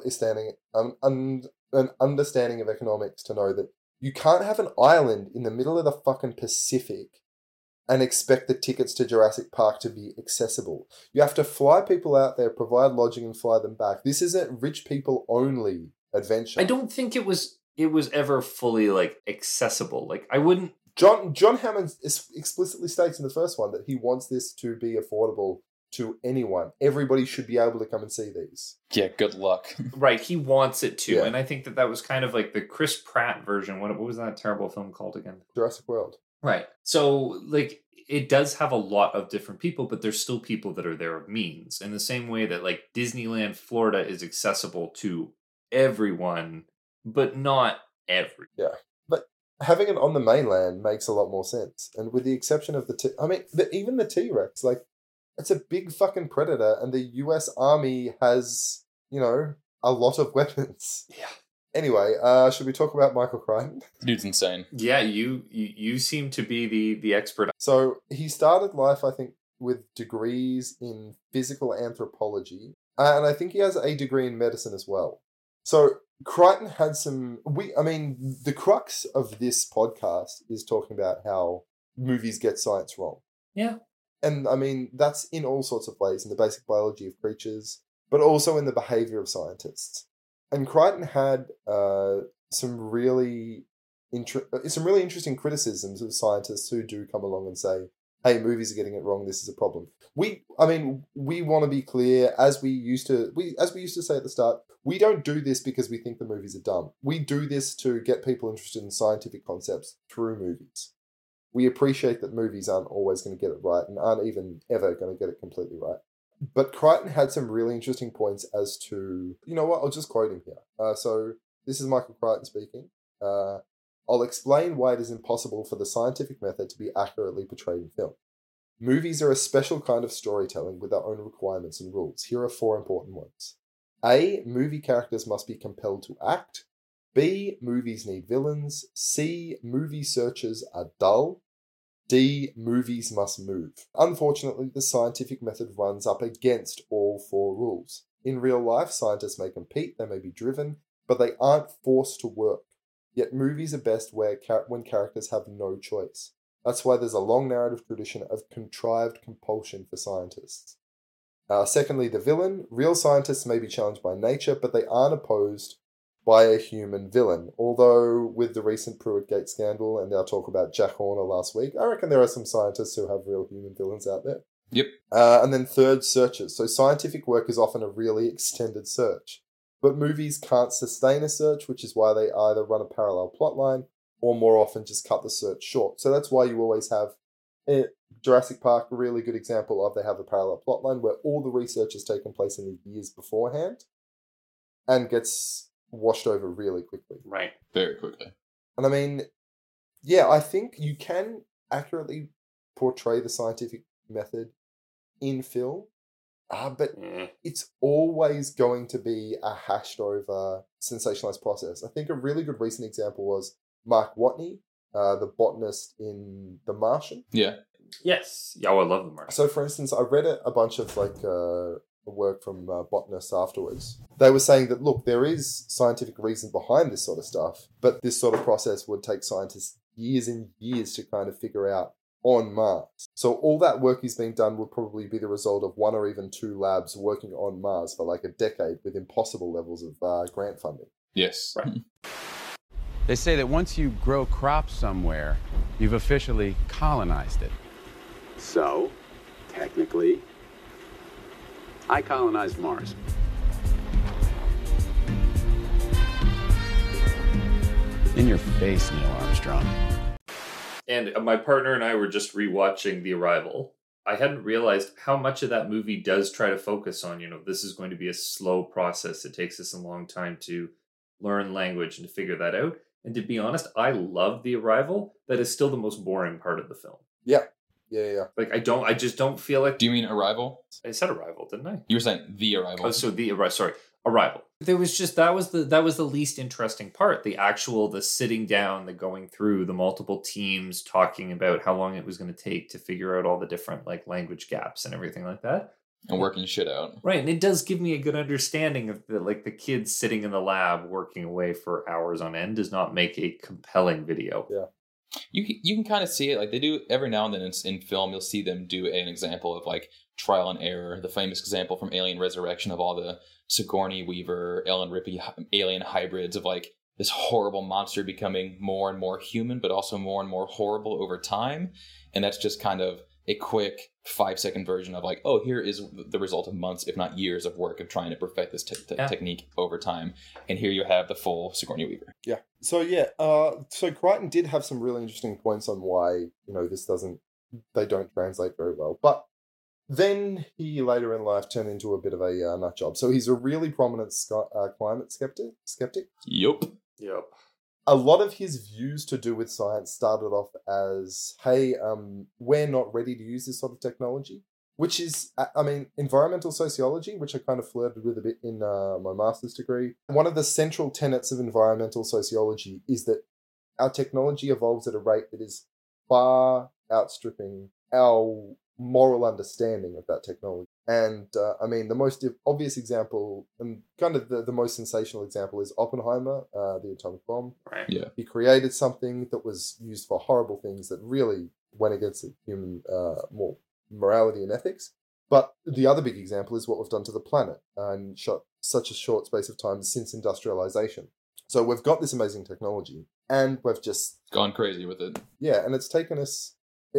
an understanding of economics to know that you can't have an island in the middle of the fucking Pacific and expect the tickets to Jurassic Park to be accessible. You have to fly people out there, provide lodging, and fly them back. This isn't rich people only adventure. I don't think it was ever fully like accessible. Like I wouldn't John Hammond explicitly states in the first one that he wants this to be affordable to anyone. Everybody should be able to come and see these. Yeah, good luck. Right, he wants it to. Yeah. And I think that was kind of like the Chris Pratt version. What was that terrible film called again? Jurassic World. Right. So, like, it does have a lot of different people, but there's still people that are there of means. In the same way that, like, Disneyland Florida is accessible to everyone, but not every. Yeah. But having it on the mainland makes a lot more sense. And with the exception of even the T-Rex, like, it's a big fucking predator, and the US Army has, you know, a lot of weapons. Yeah. Anyway, should we talk about Michael Crichton? Dude's insane. Yeah, you seem to be the expert. So he started life, I think, with degrees in physical anthropology, and I think he has a degree in medicine as well. So Crichton had the crux of this podcast is talking about how movies get science wrong. Yeah. And I mean, that's in all sorts of ways, in the basic biology of creatures, but also in the behavior of scientists. And Crichton had some really interesting criticisms of scientists who do come along and say, hey, movies are getting it wrong, this is a problem. We want to be clear, as we used to say at the start, we don't do this because we think the movies are dumb. We do this to get people interested in scientific concepts through movies. We appreciate that movies aren't always going to get it right and aren't even ever going to get it completely right. But Crichton had some really interesting points as to, you know what, I'll just quote him here. So this is Michael Crichton speaking. I'll explain why it is impossible for the scientific method to be accurately portrayed in film. Movies are a special kind of storytelling with their own requirements and rules. Here are 4 important ones. A, movie characters must be compelled to act. B, movies need villains. C, movie searchers are dull. D, movies must move. Unfortunately, the scientific method runs up against all 4 rules. In real life, scientists may compete, they may be driven, but they aren't forced to work. Yet movies are best when characters have no choice. That's why there's a long narrative tradition of contrived compulsion for scientists. Secondly, the villain. Real scientists may be challenged by nature, but they aren't opposed by a human villain. Although with the recent Pruitt-Gate scandal and our talk about Jack Horner last week, I reckon there are some scientists who have real human villains out there. Yep. And then third, searches. So scientific work is often a really extended search. But movies can't sustain a search, which is why they either run a parallel plotline or more often just cut the search short. So that's why you always have Jurassic Park, a really good example of they have a parallel plotline where all the research has taken place in the years beforehand and gets washed over really quickly. Right. Very quickly. And I mean, yeah, I think you can accurately portray the scientific method in film, but it's always going to be a hashed over, sensationalized process. I think a really good recent example was Mark Watney, the botanist in The Martian. Yeah. Yes. Yeah, I love The Martian. So, for instance, I read a bunch of work from botanists afterwards. They were saying that, look, there is scientific reason behind this sort of stuff, but this sort of process would take scientists years and years to kind of figure out on Mars. So all that work is being done would probably be the result of 1 or even 2 labs working on Mars for like a decade with impossible levels of grant funding. Yes. Right. They say that once you grow crops somewhere, you've officially colonized it. So, technically, I colonized Mars. In your face, Neil Armstrong. And my partner and I were just rewatching The Arrival. I hadn't realized how much of that movie does try to focus on, this is going to be a slow process. It takes us a long time to learn language and to figure that out. And to be honest, I love The Arrival. That is still the most boring part of the film. Yeah. Yeah. Like, I just don't feel like... Do you mean Arrival? I said Arrival, didn't I? You were saying The Arrival. Oh, so Arrival. There was just, that was the least interesting part. The sitting down, the going through, the multiple teams talking about how long it was going to take to figure out all the different like language gaps and everything like that. And working shit out. Right, and it does give me a good understanding of the kids sitting in the lab working away for hours on end does not make a compelling video. Yeah. You can kind of see it, like they do every now and then in film. You'll see them do an example of like trial and error. The famous example from Alien Resurrection of all the Sigourney Weaver, Ellen Ripley alien hybrids of like this horrible monster becoming more and more human, but also more and more horrible over time. And that's just kind of a quick 5-second version of like, oh, here is the result of months, if not years of work of trying to perfect this technique over time. And here you have the full Sigourney Weaver. Yeah. So Crichton did have some really interesting points on why, they don't translate very well. But then he later in life turned into a bit of a nut job. So he's a really prominent climate skeptic. Yep. A lot of his views to do with science started off as, hey, we're not ready to use this sort of technology, which is, environmental sociology, which I kind of flirted with a bit in my master's degree. One of the central tenets of environmental sociology is that our technology evolves at a rate that is far outstripping our moral understanding of that technology. And the most obvious example and kind of the most sensational example is Oppenheimer, the atomic bomb. Right. Yeah. He created something that was used for horrible things that really went against human morality and ethics. But the other big example is what we've done to the planet in such a short space of time since industrialization. So we've got this amazing technology and we've just gone crazy with it. Yeah, and it's taken us...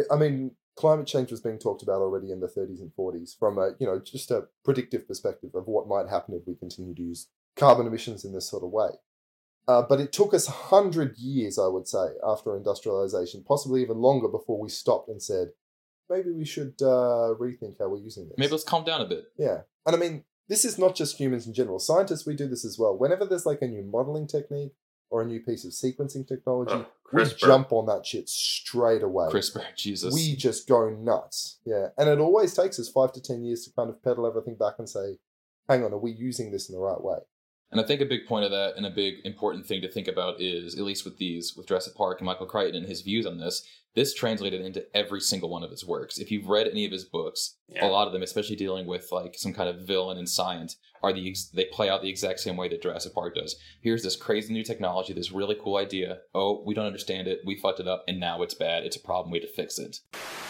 climate change was being talked about already in the 30s and 40s from just a predictive perspective of what might happen if we continue to use carbon emissions in this sort of way. But it took us 100 years, I would say, after industrialization, possibly even longer, before we stopped and said, maybe we should rethink how we're using this. Maybe let's calm down a bit. Yeah. And this is not just humans in general. Scientists, we do this as well. Whenever there's like a new modeling technique or a new piece of sequencing technology, we jump on that shit straight away. CRISPR, Jesus. We just go nuts. Yeah. And it always takes us 5 to 10 years to kind of pedal everything back and say, hang on, are we using this in the right way? And I think a big point of that and a big important thing to think about is, at least with Jurassic Park and Michael Crichton and his views on this translated into every single one of his works. If you've read any of his books, a lot of them, especially dealing with like some kind of villain in science, they play out the exact same way that Jurassic Park does. Here's this crazy new technology, this really cool idea. Oh, we don't understand it. We fucked it up, and now it's bad. It's a problem. We have to fix it.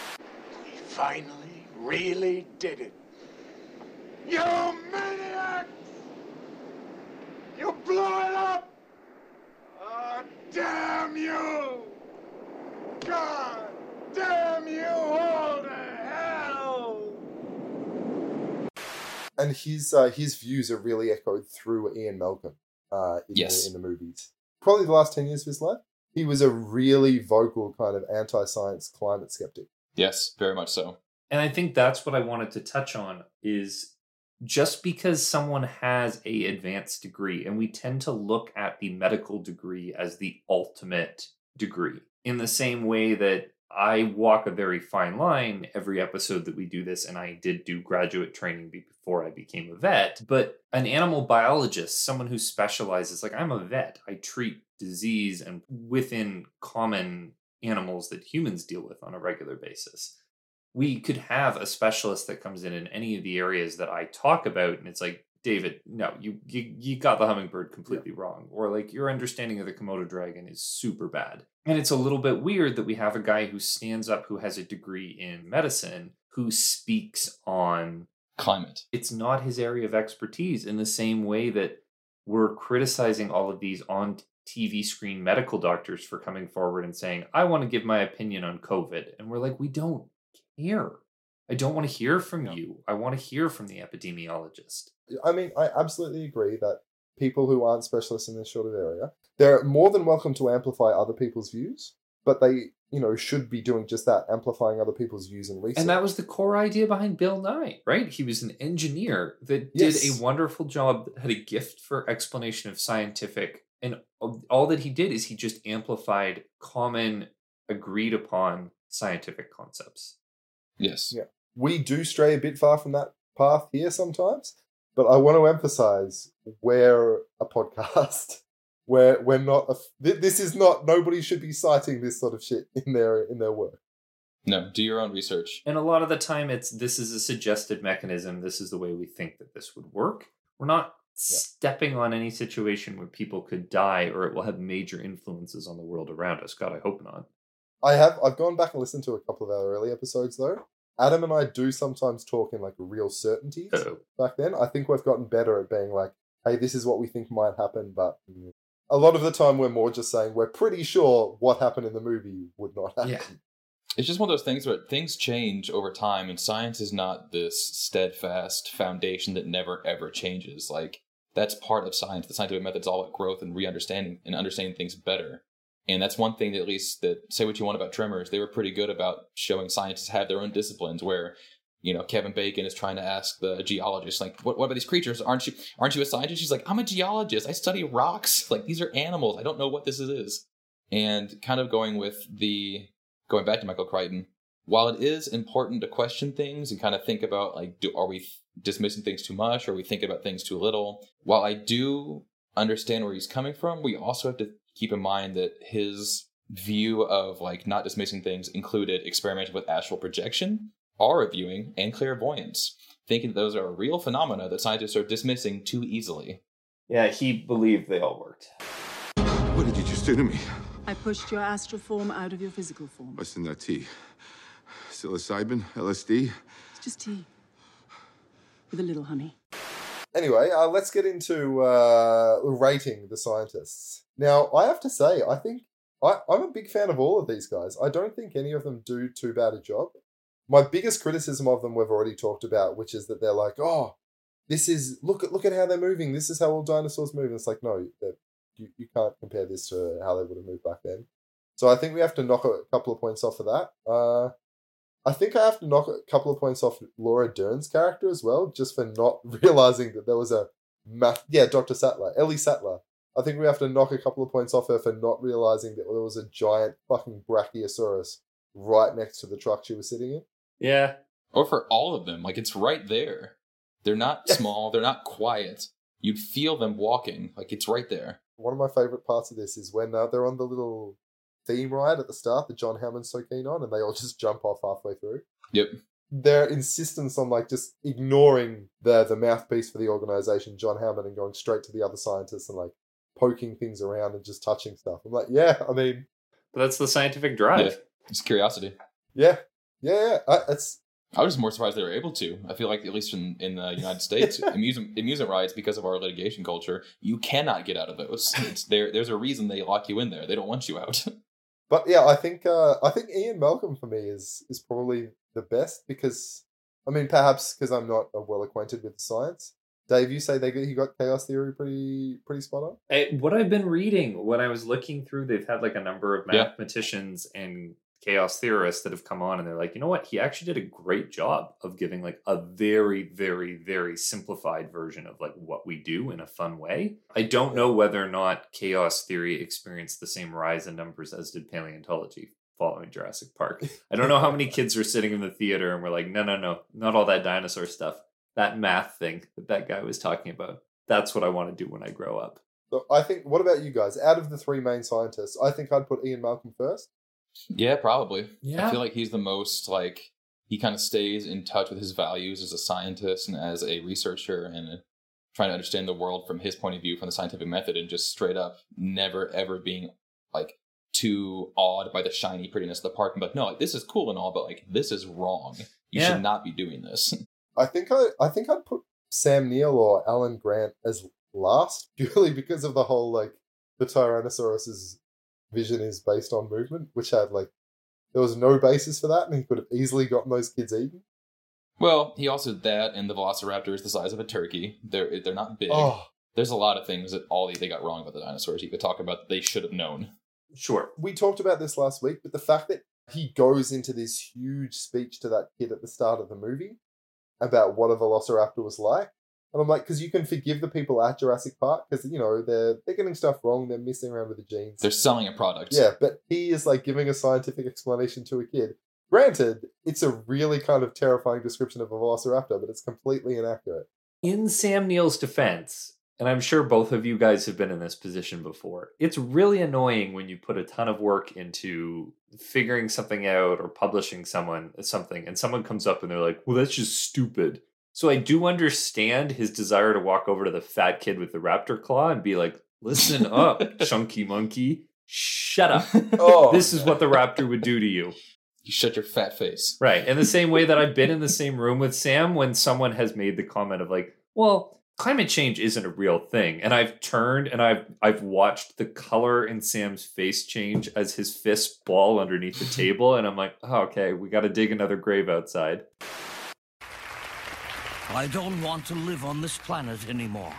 We finally really did it. You maniacs! You blew it up! Oh, damn you! God damn you all to hell! And his views are really echoed through Ian Malcolm in the movies. Probably the last 10 years of his life. He was a really vocal kind of anti-science climate skeptic. Yes, very much so. And I think that's what I wanted to touch on is just because someone has a advanced degree, and we tend to look at the medical degree as the ultimate degree, in the same way that I walk a very fine line every episode that we do this, and I did do graduate training before I became a vet, but an animal biologist, someone who specializes, like I'm a vet, I treat disease and within common animals that humans deal with on a regular basis. We could have a specialist that comes in any of the areas that I talk about, and it's like, David, no, you got the hummingbird completely wrong. Or like your understanding of the Komodo dragon is super bad. And it's a little bit weird that we have a guy who stands up, who has a degree in medicine, who speaks on climate. It's not his area of expertise, in the same way that we're criticizing all of these on TV screen medical doctors for coming forward and saying, I want to give my opinion on COVID. And we're like, we don't care. I don't want to hear from you. I want to hear from the epidemiologist. I absolutely agree that people who aren't specialists in this sort of area, they're more than welcome to amplify other people's views, but they, should be doing just that, amplifying other people's views and research. And that was the core idea behind Bill Nye, right? He was an engineer that did a wonderful job, had a gift for explanation of scientific, and all that he did is he just amplified common, agreed upon scientific concepts. Yes. Yeah. We do stray a bit far from that path here sometimes, but I want to emphasize we're a podcast where we're not. This is not. Nobody should be citing this sort of shit in their work. No, do your own research. And a lot of the time, this is a suggested mechanism. This is the way we think that this would work. We're not stepping on any situation where people could die, or it will have major influences on the world around us. God, I hope not. I've gone back and listened to a couple of our early episodes though. Adam and I do sometimes talk in like real certainties. Back then, I think we've gotten better at being like, hey, this is what we think might happen, but a lot of the time we're more just saying we're pretty sure what happened in the movie would not happen. Yeah. It's just one of those things where things change over time, and science is not this steadfast foundation that never, ever changes. Like, that's part of science. The scientific method is all about growth and re-understanding and understanding things better. And that's one thing that, at least, that say what you want about Tremors, they were pretty good about showing scientists have their own disciplines where, you know, Kevin Bacon is trying to ask the geologist, like, what about these creatures? Aren't you a scientist? She's like, I'm a geologist. I study rocks. Like, these are animals. I don't know what this is. And kind of going back to Michael Crichton, while it is important to question things and kind of think about, like, are we dismissing things too much? Or are we thinking about things too little? While I do understand where he's coming from, we also have to keep in mind that his view of, like, not dismissing things included experimenting with astral projection, aura viewing, and clairvoyance, thinking that those are real phenomena that scientists are dismissing too easily. Yeah, he believed they all worked. What did you just do to me? I pushed your astral form out of your physical form. What's in that tea? Psilocybin? LSD? It's just tea. With a little honey. Anyway, let's get into rating the scientists. Now, I have to say, I think I'm a big fan of all of these guys. I don't think any of them do too bad a job. My biggest criticism of them we've already talked about, which is that they're like, oh, this is, look at how they're moving. This is how all dinosaurs move. And it's like, no, you can't compare this to how they would have moved back then. So I think we have to knock a couple of points off of that. I think I have to knock a couple of points off Laura Dern's character as well, just for not realizing that there was Dr. Sattler, Ellie Sattler. I think we have to knock a couple of points off her for not realizing that there was a giant fucking Brachiosaurus right next to the truck she was sitting in. Yeah. Or for all of them, like, it's right there. They're not small, they're not quiet. You'd feel them walking, like, it's right there. One of my favourite parts of this is when they're on the little theme ride at the start that John Hammond's so keen on, and they all just jump off halfway through. Yep. Their insistence on, like, just ignoring the mouthpiece for the organisation, John Hammond, and going straight to the other scientists and, like, poking things around and just touching stuff. I'm like, yeah, I mean... But that's the scientific drive. Yeah, it's curiosity. Yeah. I was more surprised they were able to. I feel like, at least in the United States, amusement rides, because of our litigation culture, you cannot get out of those. There's a reason they lock you in there. They don't want you out. But yeah, I think Ian Malcolm for me is probably the best because, I mean, perhaps because I'm not well acquainted with the science. Dave, you say he got chaos theory pretty spot on? What I've been reading, when I was looking through, they've had like a number of mathematicians and chaos theorists that have come on, and they're like, you know what? He actually did a great job of giving like a very, very, very simplified version of like what we do in a fun way. I don't know whether or not chaos theory experienced the same rise in numbers as did paleontology following Jurassic Park. I don't know how many kids were sitting in the theater and were like, no, not all that dinosaur stuff. That math thing that guy was talking about. That's what I want to do when I grow up. So I think, what about you guys? Out of the three main scientists, I think I'd put Ian Malcolm first. Yeah, probably. Yeah. I feel like he's the most, like, he kind of stays in touch with his values as a scientist and as a researcher and trying to understand the world from his point of view, from the scientific method, and just straight up never, ever being, like, too awed by the shiny prettiness of the park. But no, like, this is cool and all, but, like, this is wrong. You should not be doing this. I think I'd put Sam Neill or Alan Grant as last, purely because of the whole, like, the Tyrannosaurus's vision is based on movement, which had, like, there was no basis for that, and he could have easily gotten those kids eaten. Well, he also did that, and the Velociraptor is the size of a turkey. They're not big. Oh. There's a lot of things that they got wrong about the dinosaurs. You could talk about they should have known. Sure. We talked about this last week, but the fact that he goes into this huge speech to that kid at the start of the movie about what a Velociraptor was like, and I'm like, because you can forgive the people at Jurassic Park because, you know, they're getting stuff wrong, they're messing around with the genes. They're selling a product. Yeah, but he is, like, giving a scientific explanation to a kid. Granted, it's a really kind of terrifying description of a Velociraptor, but it's completely inaccurate. In Sam Neill's defense, and I'm sure both of you guys have been in this position before, it's really annoying when you put a ton of work into figuring something out or publishing something, and someone comes up and they're like, well, that's just stupid. So I do understand his desire to walk over to the fat kid with the raptor claw and be like, listen up, chunky monkey. Shut up. This is what the raptor would do to you. You shut your fat face. Right. In the same way that I've been in the same room with Sam when someone has made the comment of like, well, climate change isn't a real thing. And I've turned and I've watched the color in Sam's face change as his fists ball underneath the table. And I'm like, oh, okay, we got to dig another grave outside. I don't want to live on this planet anymore.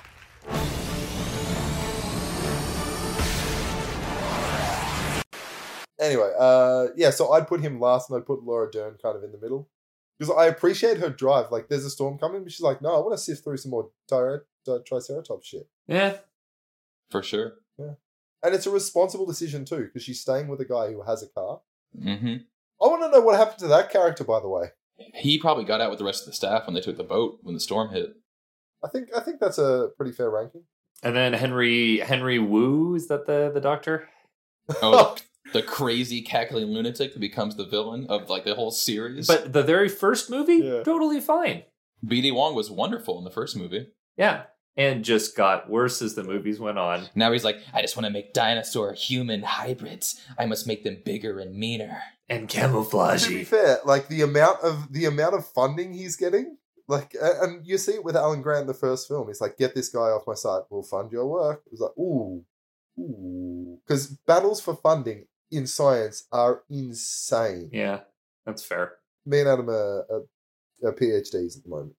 Anyway, yeah, so I'd put him last and I'd put Laura Dern kind of in the middle. Because I appreciate her drive. Like, there's a storm coming, but she's like, no, I want to sift through some more Triceratops shit. Yeah. For sure. Yeah. And it's a responsible decision, too, because she's staying with a guy who has a car. Mm-hmm. I want to know what happened to that character, by the way. He probably got out with the rest of the staff when they took the boat, when the storm hit. I think that's a pretty fair ranking. And then Henry Wu, is that the doctor? Oh, the crazy cackling lunatic that becomes the villain of like the whole series. But the very first movie, totally fine. BD Wong was wonderful in the first movie. Yeah. And just got worse as the movies went on. Now he's like, I just want to make dinosaur-human hybrids. I must make them bigger and meaner. And camouflagey. To be fair, like the amount of funding he's getting, like, and you see it with Alan Grant in the first film. He's like, get this guy off my site. We'll fund your work. It was like, ooh. Because battles for funding in science are insane. Yeah, that's fair. Me and Adam are PhDs at the moment.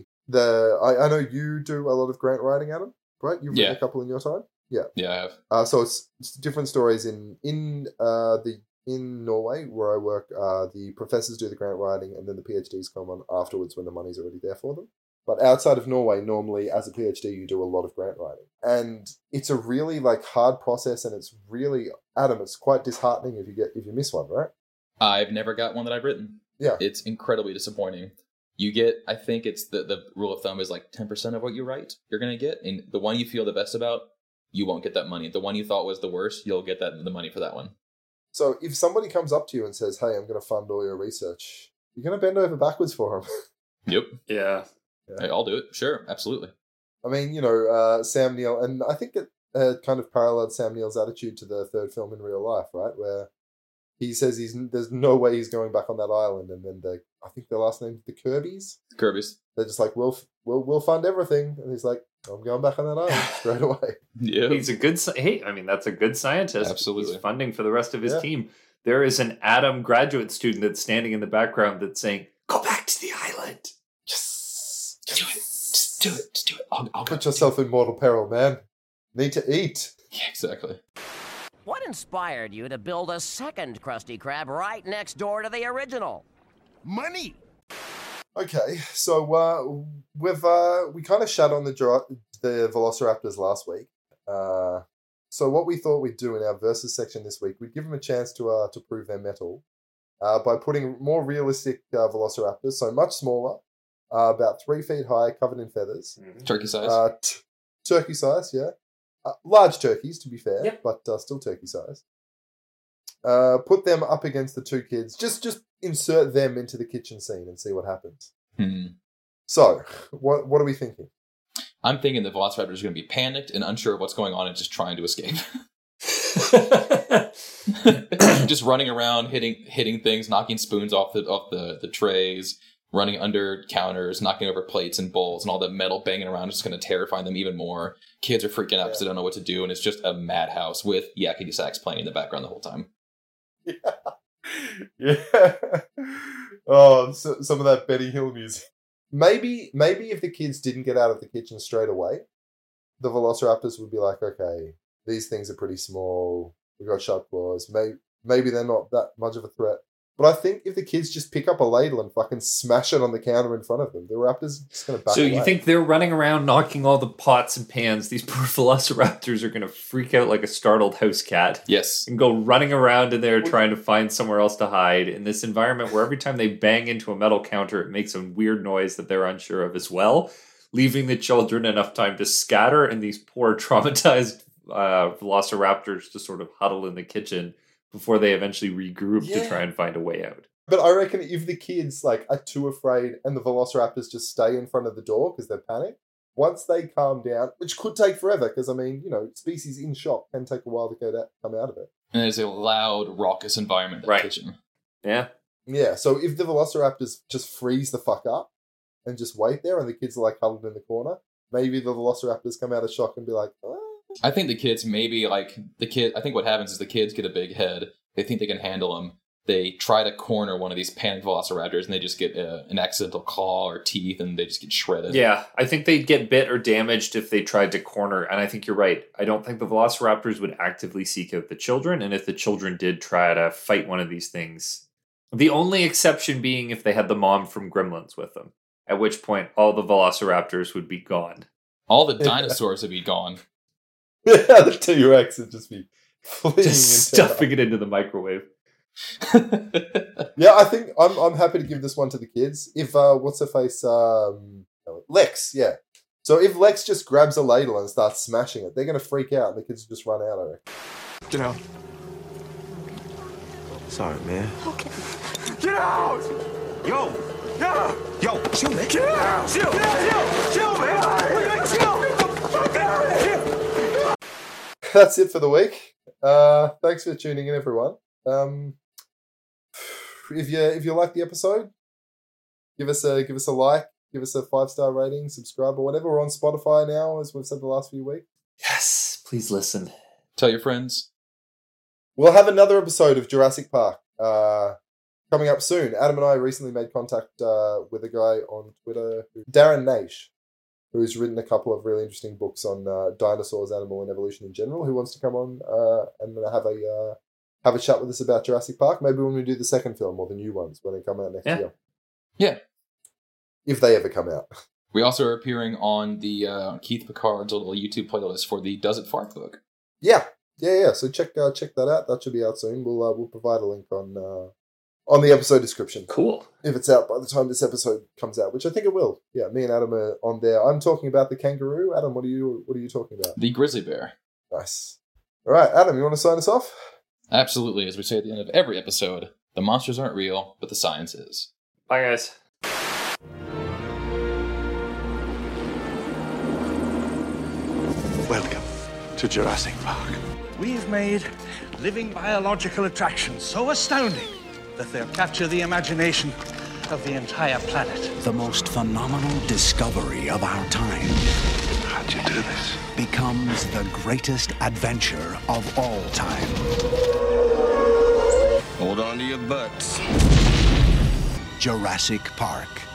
I know you do a lot of grant writing, Adam, right? You've written a couple in your time? Yeah. Yeah, I have. So it's different stories in Norway, where I work. The professors do the grant writing, and then the PhDs come on afterwards when the money's already there for them. But outside of Norway, normally as a PhD, you do a lot of grant writing, and it's a really like hard process, and it's really, Adam, it's quite disheartening if you miss one, right? I've never got one that I've written. Yeah, it's incredibly disappointing. You get, I think it's the rule of thumb is like 10% of what you write you're gonna get, and the one you feel the best about, you won't get that money. The one you thought was the worst, you'll get the money for that one. So if somebody comes up to you and says, "Hey, I'm going to fund all your research," you're going to bend over backwards for them. Yep. Yeah. Hey, I'll do it. Sure, absolutely. I mean, Sam Neill, and I think it kind of paralleled Sam Neill's attitude to the third film in real life, right? Where he says there's no way he's going back on that island, and then I think their last name's the Kirby's. Kirby's. They're just like, we'll fund everything, and he's like, I'm going back on that island straight away. Yeah, he's a good. I mean, that's a good scientist. Absolutely, he's funding for the rest of his team. There is an Adam graduate student that's standing in the background that's saying, "Go back to the island." Yes, do it. Just do it. Just do it. I'll put yourself in mortal peril, man. Need to eat. Yeah, exactly. What inspired you to build a second Krusty Krab right next door to the original? Money. Okay, so we kind of shat on the Velociraptors last week. So what we thought we'd do in our versus section this week, we'd give them a chance to prove their mettle by putting more realistic Velociraptors, so much smaller, about 3 feet high, covered in feathers, turkey size. Turkey size, yeah. Large turkeys, to be fair, but still turkey size. Put them up against the two kids. Just insert them into the kitchen scene and see what happens. So, what are we thinking? I'm thinking the Velociraptors are going to be panicked and unsure of what's going on and just trying to escape. Just running around, hitting things, knocking spoons off the trays, running under counters, knocking over plates and bowls, and all that metal banging around is just going to terrify them even more. Kids are freaking out because they don't know what to do, and it's just a madhouse with yakety sax playing in the background the whole time. Yeah. Oh, so, some of that Benny Hill music. Maybe if the kids didn't get out of the kitchen straight away, the Velociraptors would be like, okay, these things are pretty small. We've got sharp claws. Maybe they're not that much of a threat. But I think if the kids just pick up a ladle and fucking smash it on the counter in front of them, the raptors are just going to back away. So you think they're running around knocking all the pots and pans? These poor Velociraptors are going to freak out like a startled house cat. Yes. And go running around in there trying to find somewhere else to hide in this environment where every time they bang into a metal counter, it makes a weird noise that they're unsure of as well, leaving the children enough time to scatter and these poor traumatized Velociraptors to sort of huddle in the kitchen before they eventually regroup to try and find a way out. But I reckon if the kids are too afraid and the Velociraptors just stay in front of the door because they're panicked, once they calm down, which could take forever because, species in shock can take a while to come out of it. And there's a loud, raucous environment in the kitchen. Yeah. Yeah, so if the Velociraptors just freeze the fuck up and just wait there and the kids are huddled in the corner, maybe the Velociraptors come out of shock and be like, oh. I think the kids maybe I think what happens is the kids get a big head. They think they can handle them. They try to corner one of these panicked Velociraptors, and they just get an accidental claw or teeth, and they just get shredded. Yeah, I think they'd get bit or damaged if they tried to corner, and I think you're right. I don't think the Velociraptors would actively seek out the children, and if the children did try to fight one of these things, the only exception being if they had the mom from Gremlins with them, at which point all the Velociraptors would be gone. All the dinosaurs would be gone. Yeah, the T-Rex would just be just stuffing it into the microwave. Yeah, I think I'm happy to give this one to the kids. If what's her face, Lex, yeah. So if Lex just grabs a ladle and starts smashing it, they're gonna freak out, and the kids just run out. I reckon. Get out. Sorry, man. Okay. Get out! Yo! Yeah! Yo! Chill, man! Get out! Chill! Chill, man! Chill! Get the fuck out of here! That's it for the week. Thanks for tuning in, everyone. If you like the episode, give us a like, give us a 5-star rating, subscribe or whatever. We're on Spotify now, as we've said the last few weeks. Yes, please listen. Tell your friends. We'll have another episode of Jurassic Park coming up soon. Adam and I recently made contact with a guy on Twitter, Darren Naish, who's written a couple of really interesting books on dinosaurs, animal, and evolution in general, who wants to come on and have a chat with us about Jurassic Park. Maybe when we do the second film or the new ones when they come out next year. Yeah. If they ever come out. We also are appearing on the Keith Picard's little YouTube playlist for the Does It Fart book. Yeah. So check that out. That should be out soon. We'll provide a link on the episode description. Cool. If it's out by the time this episode comes out, which I think it will. Yeah, me and Adam are on there. I'm talking about the kangaroo. Adam, what are you talking about? The grizzly bear. Nice. All right, Adam, you want to sign us off? Absolutely. As we say at the end of every episode, the monsters aren't real, but the science is. Bye, guys. Welcome to Jurassic Park. We've made living biological attractions so astounding that they'll capture the imagination of the entire planet. The most phenomenal discovery of our time. How'd you do this? Becomes the greatest adventure of all time. Hold on to your butts. Jurassic Park.